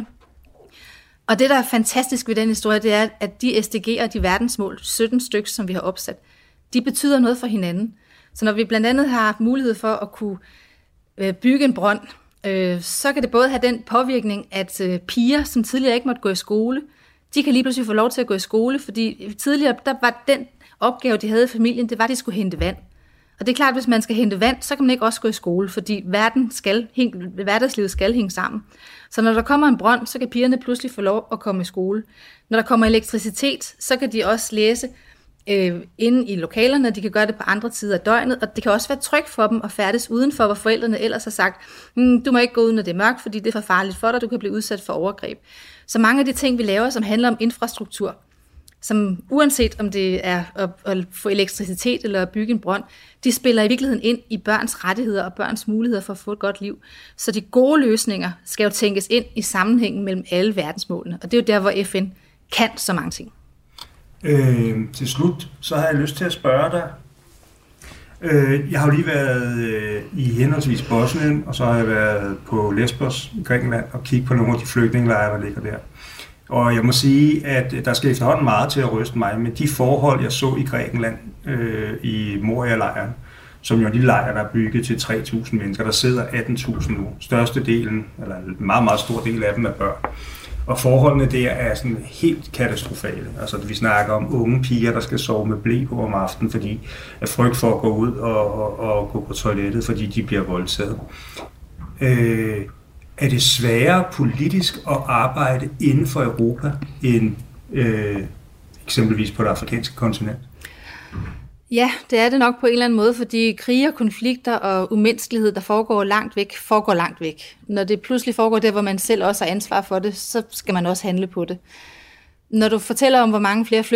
Og det, der er fantastisk ved den historie, det er, at de SDG'er, de verdensmål, 17 stykker, som vi har opsat, de betyder noget for hinanden. Så når vi blandt andet har haft mulighed for at kunne bygge en brønd, så kan det både have den påvirkning, at piger, som tidligere ikke måtte gå i skole, de kan lige pludselig få lov til at gå i skole, fordi tidligere, der var den opgave, de havde i familien, det var, at de skulle hente vand. Og det er klart, at hvis man skal hente vand, så kan man ikke også gå i skole, fordi hverdagslivet skal hænge sammen. Så når der kommer en brønd, så kan pigerne pludselig få lov at komme i skole. Når der kommer elektricitet, så kan de også læse inde i lokalerne, de kan gøre det på andre tider af døgnet, og det kan også være trygt for dem at færdes udenfor, hvor forældrene ellers har sagt, du må ikke gå ud, når det er mørkt, fordi det er for farligt for dig, du kan blive udsat for overgreb. Så mange af de ting, vi laver, som handler om infrastruktur, som uanset om det er at få elektricitet eller at bygge en brønd, de spiller i virkeligheden ind i børns rettigheder og børns muligheder for at få et godt liv. Så de gode løsninger skal jo tænkes ind i sammenhængen mellem alle verdensmålene, og det er jo der, hvor FN kan så mange ting. Til slut, så har jeg lyst til at spørge dig. Jeg har jo lige været i henholdsvis Bosnien, og så har jeg været på Lesbos i Grækenland og kigget på nogle af de flygtningelejre, der ligger der. Og jeg må sige, at der skal efterhånden meget til at ryste mig, men de forhold, jeg så i Grækenland i Moria-lejren, som jo er de lejre, der er bygget til 3.000 mennesker, der sidder 18.000 nu. Størstedelen, eller en meget, meget stor del af dem er børn. Og forholdene der er sådan helt katastrofale. Altså vi snakker om unge piger, der skal sove med ble på om aftenen, fordi af frygt for at gå ud og gå på toilettet, fordi de bliver voldtaget. Er det sværere politisk at arbejde inden for Europa end eksempelvis på det afrikanske kontinent? Ja, det er det nok på en eller anden måde, fordi krige og konflikter og umenneskelighed, der foregår langt væk. Når det pludselig foregår der, hvor man selv også har ansvar for det, så skal man også handle på det. Når du fortæller om, hvor mange flere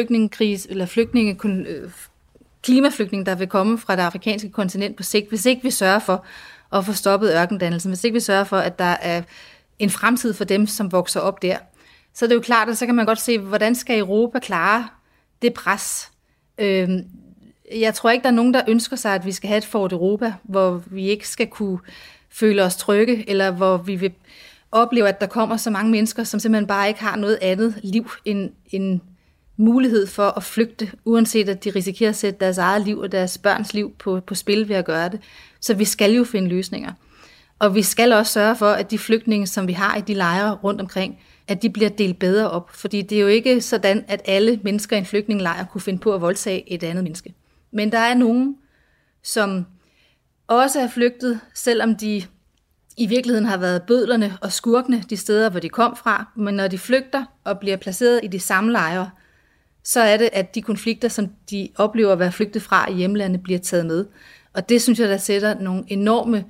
klimaflygtninge, der vil komme fra det afrikanske kontinent på sigt, hvis ikke vi sørger for at få stoppet ørkendannelsen, hvis ikke vi sørger for, at der er en fremtid for dem, som vokser op der, så er det jo klart, at så kan man godt se, hvordan skal Europa klare det pres. Jeg tror ikke, der er nogen, der ønsker sig, at vi skal have et Fort Europa, hvor vi ikke skal kunne føle os trygge, eller hvor vi vil opleve, at der kommer så mange mennesker, som simpelthen bare ikke har noget andet liv end en mulighed for at flygte, uanset at de risikerer at sætte deres eget liv og deres børns liv på spil ved at gøre det. Så vi skal jo finde løsninger. Og vi skal også sørge for, at de flygtninge, som vi har i de lejre rundt omkring, at de bliver delt bedre op. Fordi det er jo ikke sådan, at alle mennesker i en flygtningelejr kunne finde på at voldtage et andet menneske. Men der er nogen, som også er flygtet, selvom de i virkeligheden har været bødlerne og skurkene de steder, hvor de kom fra. Men når de flygter og bliver placeret i de samme lejre, så er det, at de konflikter, som de oplever at være flygtet fra i hjemlandet, bliver taget med. Og det synes jeg, der sætter nogle enorme,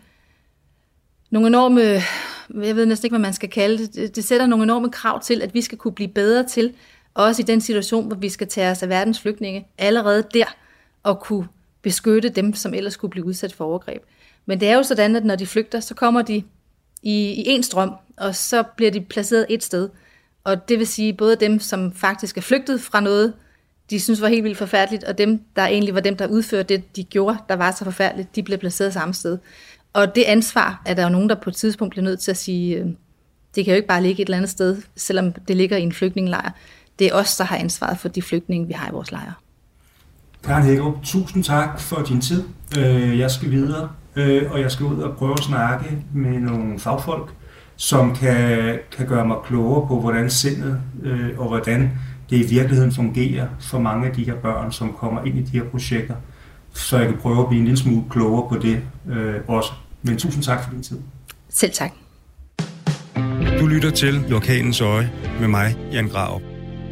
jeg ved næsten ikke, hvad man skal kalde det, det sætter nogle enorme krav til, at vi skal kunne blive bedre til, også i den situation, hvor vi skal tage os af verdens flygtninge, allerede der, og kunne beskytte dem, som ellers skulle blive udsat for overgreb. Men det er jo sådan, at når de flygter, så kommer de i en strøm, og så bliver de placeret et sted. Og det vil sige, både dem, som faktisk er flygtet fra noget, de synes var helt vildt forfærdeligt, og dem, der egentlig var dem, der udførte det, de gjorde, der var så forfærdeligt, de blev placeret samme sted. Og det ansvar er der jo nogen, der på et tidspunkt bliver nødt til at sige, det kan jo ikke bare ligge et eller andet sted, selvom det ligger i en flygtningelejr. Det er os, der har ansvaret for de flygtninge, vi har i vores lejre. Karen Hækkerup, tusind tak for din tid. Jeg skal videre, og jeg skal ud og prøve at snakke med nogle fagfolk, som kan gøre mig klogere på, hvordan sindet og hvordan det i virkeligheden fungerer for mange af de her børn, som kommer ind i de her projekter, så jeg kan prøve at blive en lille smule klogere på det også. Men tusind tak for din tid. Selv tak. Du lytter til I Orkanens Øje med mig, Jan Grarup.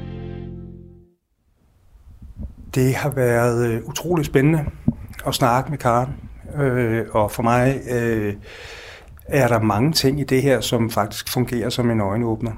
Det har været utroligt spændende at snakke med Karen, og for mig er der mange ting i det her, som faktisk fungerer som en øjenåbner.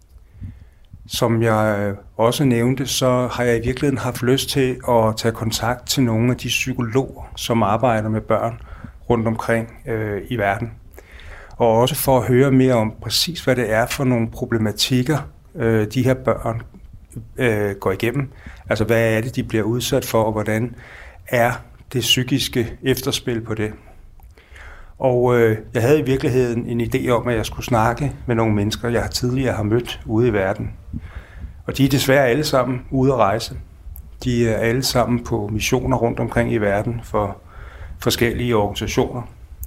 Som jeg også nævnte, så har jeg i virkeligheden haft lyst til at tage kontakt til nogle af de psykologer, som arbejder med børn rundt omkring i verden. Og også for at høre mere om præcis, hvad det er for nogle problematikker, de her børn går igennem. Altså, hvad er det, de bliver udsat for, og hvordan er det psykiske efterspil på det. Og jeg havde i virkeligheden en idé om, at jeg skulle snakke med nogle mennesker, jeg tidligere har mødt ude i verden. Og de er desværre alle sammen ude at rejse. De er alle sammen på missioner rundt omkring i verden for forskellige organisationer.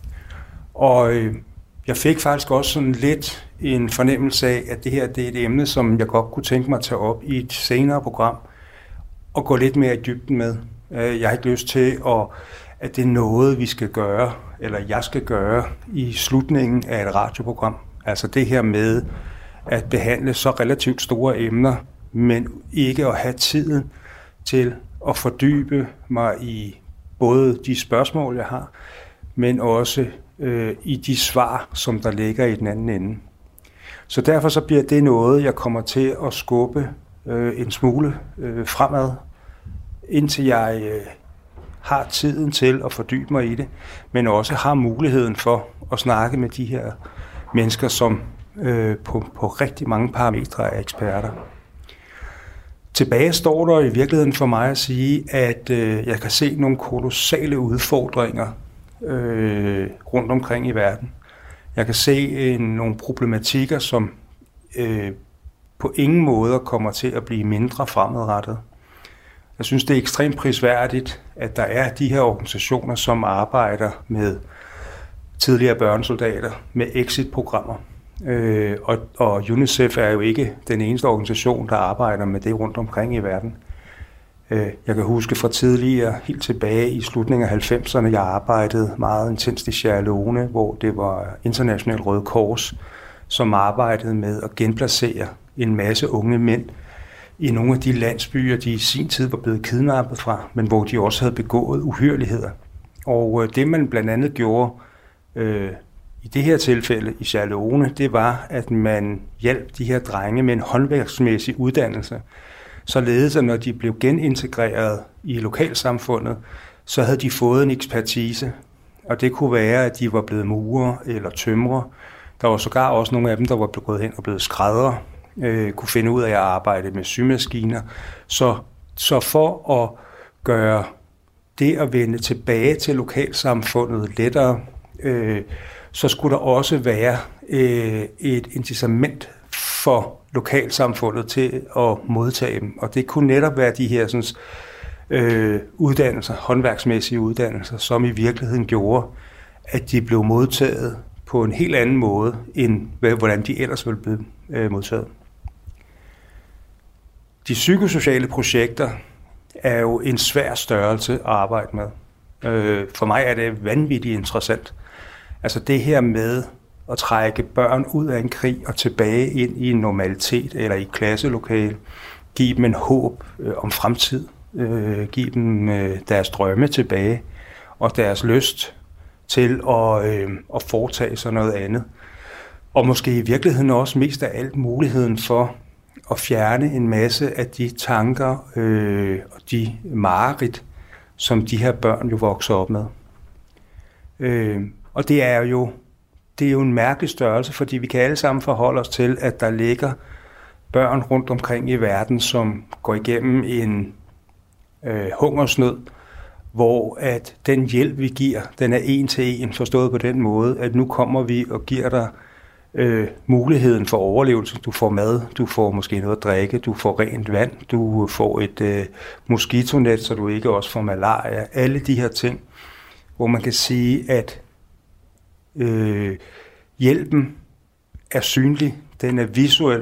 Og jeg fik faktisk også sådan lidt en fornemmelse af, at det her det er et emne, som jeg godt kunne tænke mig at tage op i et senere program og gå lidt mere i dybden med. Jeg har ikke lyst til, at det er noget, vi skal gøre, eller jeg skal gøre i slutningen af et radioprogram. Altså det her med at behandle så relativt store emner, men ikke at have tiden til at fordybe mig i både de spørgsmål, jeg har, men også i de svar, som der ligger i den anden ende. Så derfor så bliver det noget, jeg kommer til at skubbe en smule fremad, indtil jeg har tiden til at fordybe mig i det, men også har muligheden for at snakke med de her mennesker, som på rigtig mange parametre er eksperter. Tilbage står der i virkeligheden for mig at sige, at jeg kan se nogle kolossale udfordringer rundt omkring i verden. Jeg kan se nogle problematikker, som på ingen måde kommer til at blive mindre fremadrettet. Jeg synes, det er ekstremt prisværdigt, at der er de her organisationer, som arbejder med tidligere børnesoldater, med exit-programmer. Og UNICEF er jo ikke den eneste organisation, der arbejder med det rundt omkring i verden. Jeg kan huske fra tidligere, helt tilbage i slutningen af 90'erne, jeg arbejdede meget intenst i Sierra Leone, hvor det var International Røde Kors, som arbejdede med at genplacere en masse unge mænd i nogle af de landsbyer, de i sin tid var blevet kidnappet fra, men hvor de også havde begået uhyrligheder. Og det man blandt andet gjorde i det her tilfælde i Sierra Leone, det var, at man hjalp de her drenge med en håndværksmæssig uddannelse, således at når de blev genintegreret i lokalsamfundet, så havde de fået en ekspertise, og det kunne være, at de var blevet murer eller tømrere. Der var sågar også nogle af dem, der var gået hen og blevet skræddere, kunne finde ud af at arbejde med symaskiner. Så for at gøre det at vende tilbage til lokalsamfundet lettere, så skulle der også være et incitament for lokalsamfundet til at modtage dem. Og det kunne netop være de her uddannelser, håndværksmæssige uddannelser, som i virkeligheden gjorde, at de blev modtaget på en helt anden måde, end hvordan de ellers ville blive modtaget. De psykosociale projekter er jo en svær størrelse at arbejde med. For mig er det vanvittigt interessant. Altså det her med at trække børn ud af en krig og tilbage ind i en normalitet eller i et klasselokale, give dem en håb om fremtid, give dem deres drømme tilbage og deres lyst til at foretage sig noget andet. Og måske i virkeligheden også mest af alt muligheden for at fjerne en masse af de tanker og de mareridt, som de her børn jo vokser op med. Og det er jo en mærkelig størrelse, fordi vi kan alle sammen forholde os til, at der ligger børn rundt omkring i verden, som går igennem en hungersnød, hvor at den hjælp, vi giver, den er en til en, forstået på den måde, at nu kommer vi og giver dig muligheden for overlevelse. Du får mad, du får måske noget at drikke, du får rent vand, du får et mosquitonet, så du ikke også får malaria. Alle de her ting, hvor man kan sige, at hjælpen er synlig, den er visuel.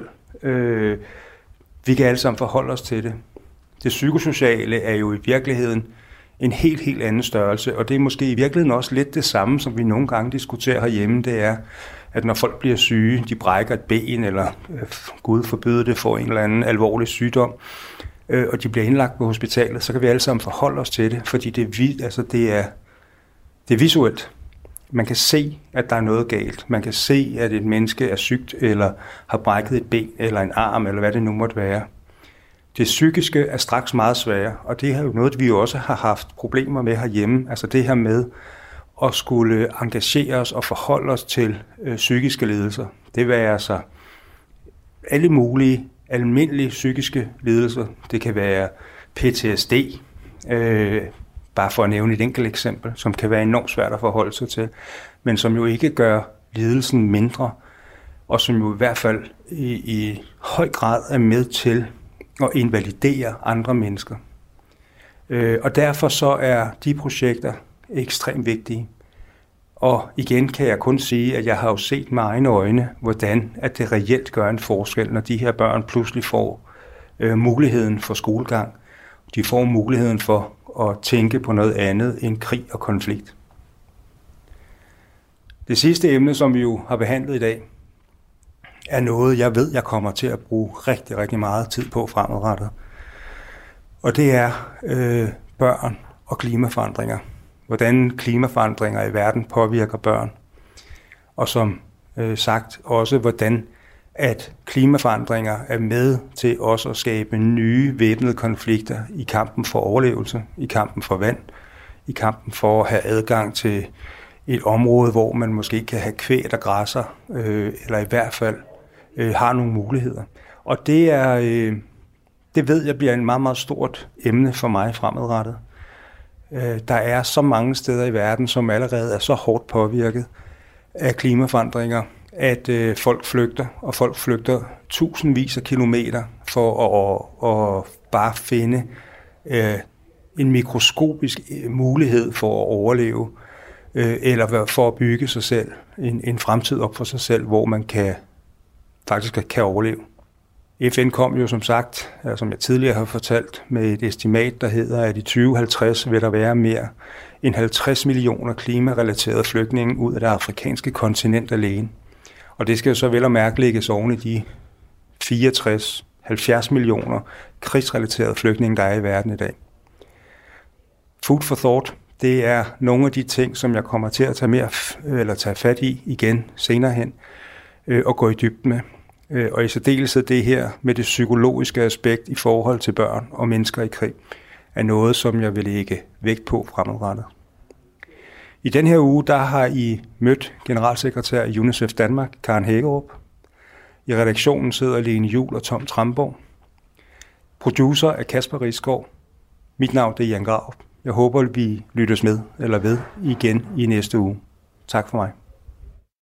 Vi kan alle sammen forholde os til det. Det psykosociale er jo i virkeligheden en helt anden størrelse, og det er måske i virkeligheden også lidt det samme, som vi nogle gange diskuterer herhjemme, det er, at når folk bliver syge, de brækker et ben, eller Gud forbyde det, får en eller anden alvorlig sygdom, og de bliver indlagt på hospitalet, så kan vi alle sammen forholde os til det, fordi det er visuelt. Man kan se, at der er noget galt. Man kan se, at et menneske er sygt, eller har brækket et ben, eller en arm, eller hvad det nu måtte være. Det psykiske er straks meget sværere, og det er jo noget, vi også har haft problemer med herhjemme. Altså det her med at skulle engagere os og forholde os til psykiske lidelser. Det vil altså alle mulige almindelige psykiske lidelser. Det kan være PTSD, bare for at nævne et enkelt eksempel, som kan være enormt svært at forholde sig til, men som jo ikke gør lidelsen mindre, og som jo i hvert fald i høj grad er med til at invalidere andre mennesker. Og derfor så er de projekter ekstremt vigtige. Og igen kan jeg kun sige, at jeg har jo set med egne øjne, hvordan at det reelt gør en forskel, når de her børn pludselig får muligheden for skolegang. De får muligheden for at tænke på noget andet end krig og konflikt. Det sidste emne, som vi jo har behandlet i dag, er noget, jeg ved, jeg kommer til at bruge rigtig meget tid på fremadrettet. Og det er børn og klimaforandringer. Hvordan klimaforandringer i verden påvirker børn. Og som sagt også, hvordan at klimaforandringer er med til også at skabe nye væbnede konflikter i kampen for overlevelse, i kampen for vand, i kampen for at have adgang til et område, hvor man måske kan have kvæg, der græsser, eller i hvert fald har nogle muligheder. Og det ved jeg bliver en meget stort emne for mig fremadrettet. Der er så mange steder i verden, som allerede er så hårdt påvirket af klimaforandringer, at folk flygter, og folk flygter tusindvis af kilometer for at bare finde en mikroskopisk mulighed for at overleve, eller for at bygge sig selv, en fremtid op for sig selv, hvor man faktisk kan overleve. FN kom jo som sagt, som jeg tidligere har fortalt, med et estimat, der hedder, at i 2050 vil der være mere end 50 millioner klimarelaterede flygtninge ud af det afrikanske kontinent alene. Og det skal jo så vel og mærke lægges oven i de 64 70 millioner krigsrelaterede flygtninge, der er i verden i dag. Food for thought, det er nogle af de ting, som jeg kommer til at tage fat i igen senere hen og gå i dybden med. Og i særdeleshed det her med det psykologiske aspekt i forhold til børn og mennesker i krig, er noget, som jeg vil lægge vægt på fremadrettet. I den her uge, der har I mødt generalsekretær i UNICEF Danmark, Karen Hækkerup. I redaktionen sidder Lene Juhl og Tom Tramborg. Producer er Kasper Risgaard. Mit navn er Jan Grav. Jeg håber, vi lyttes med eller ved igen i næste uge. Tak for mig.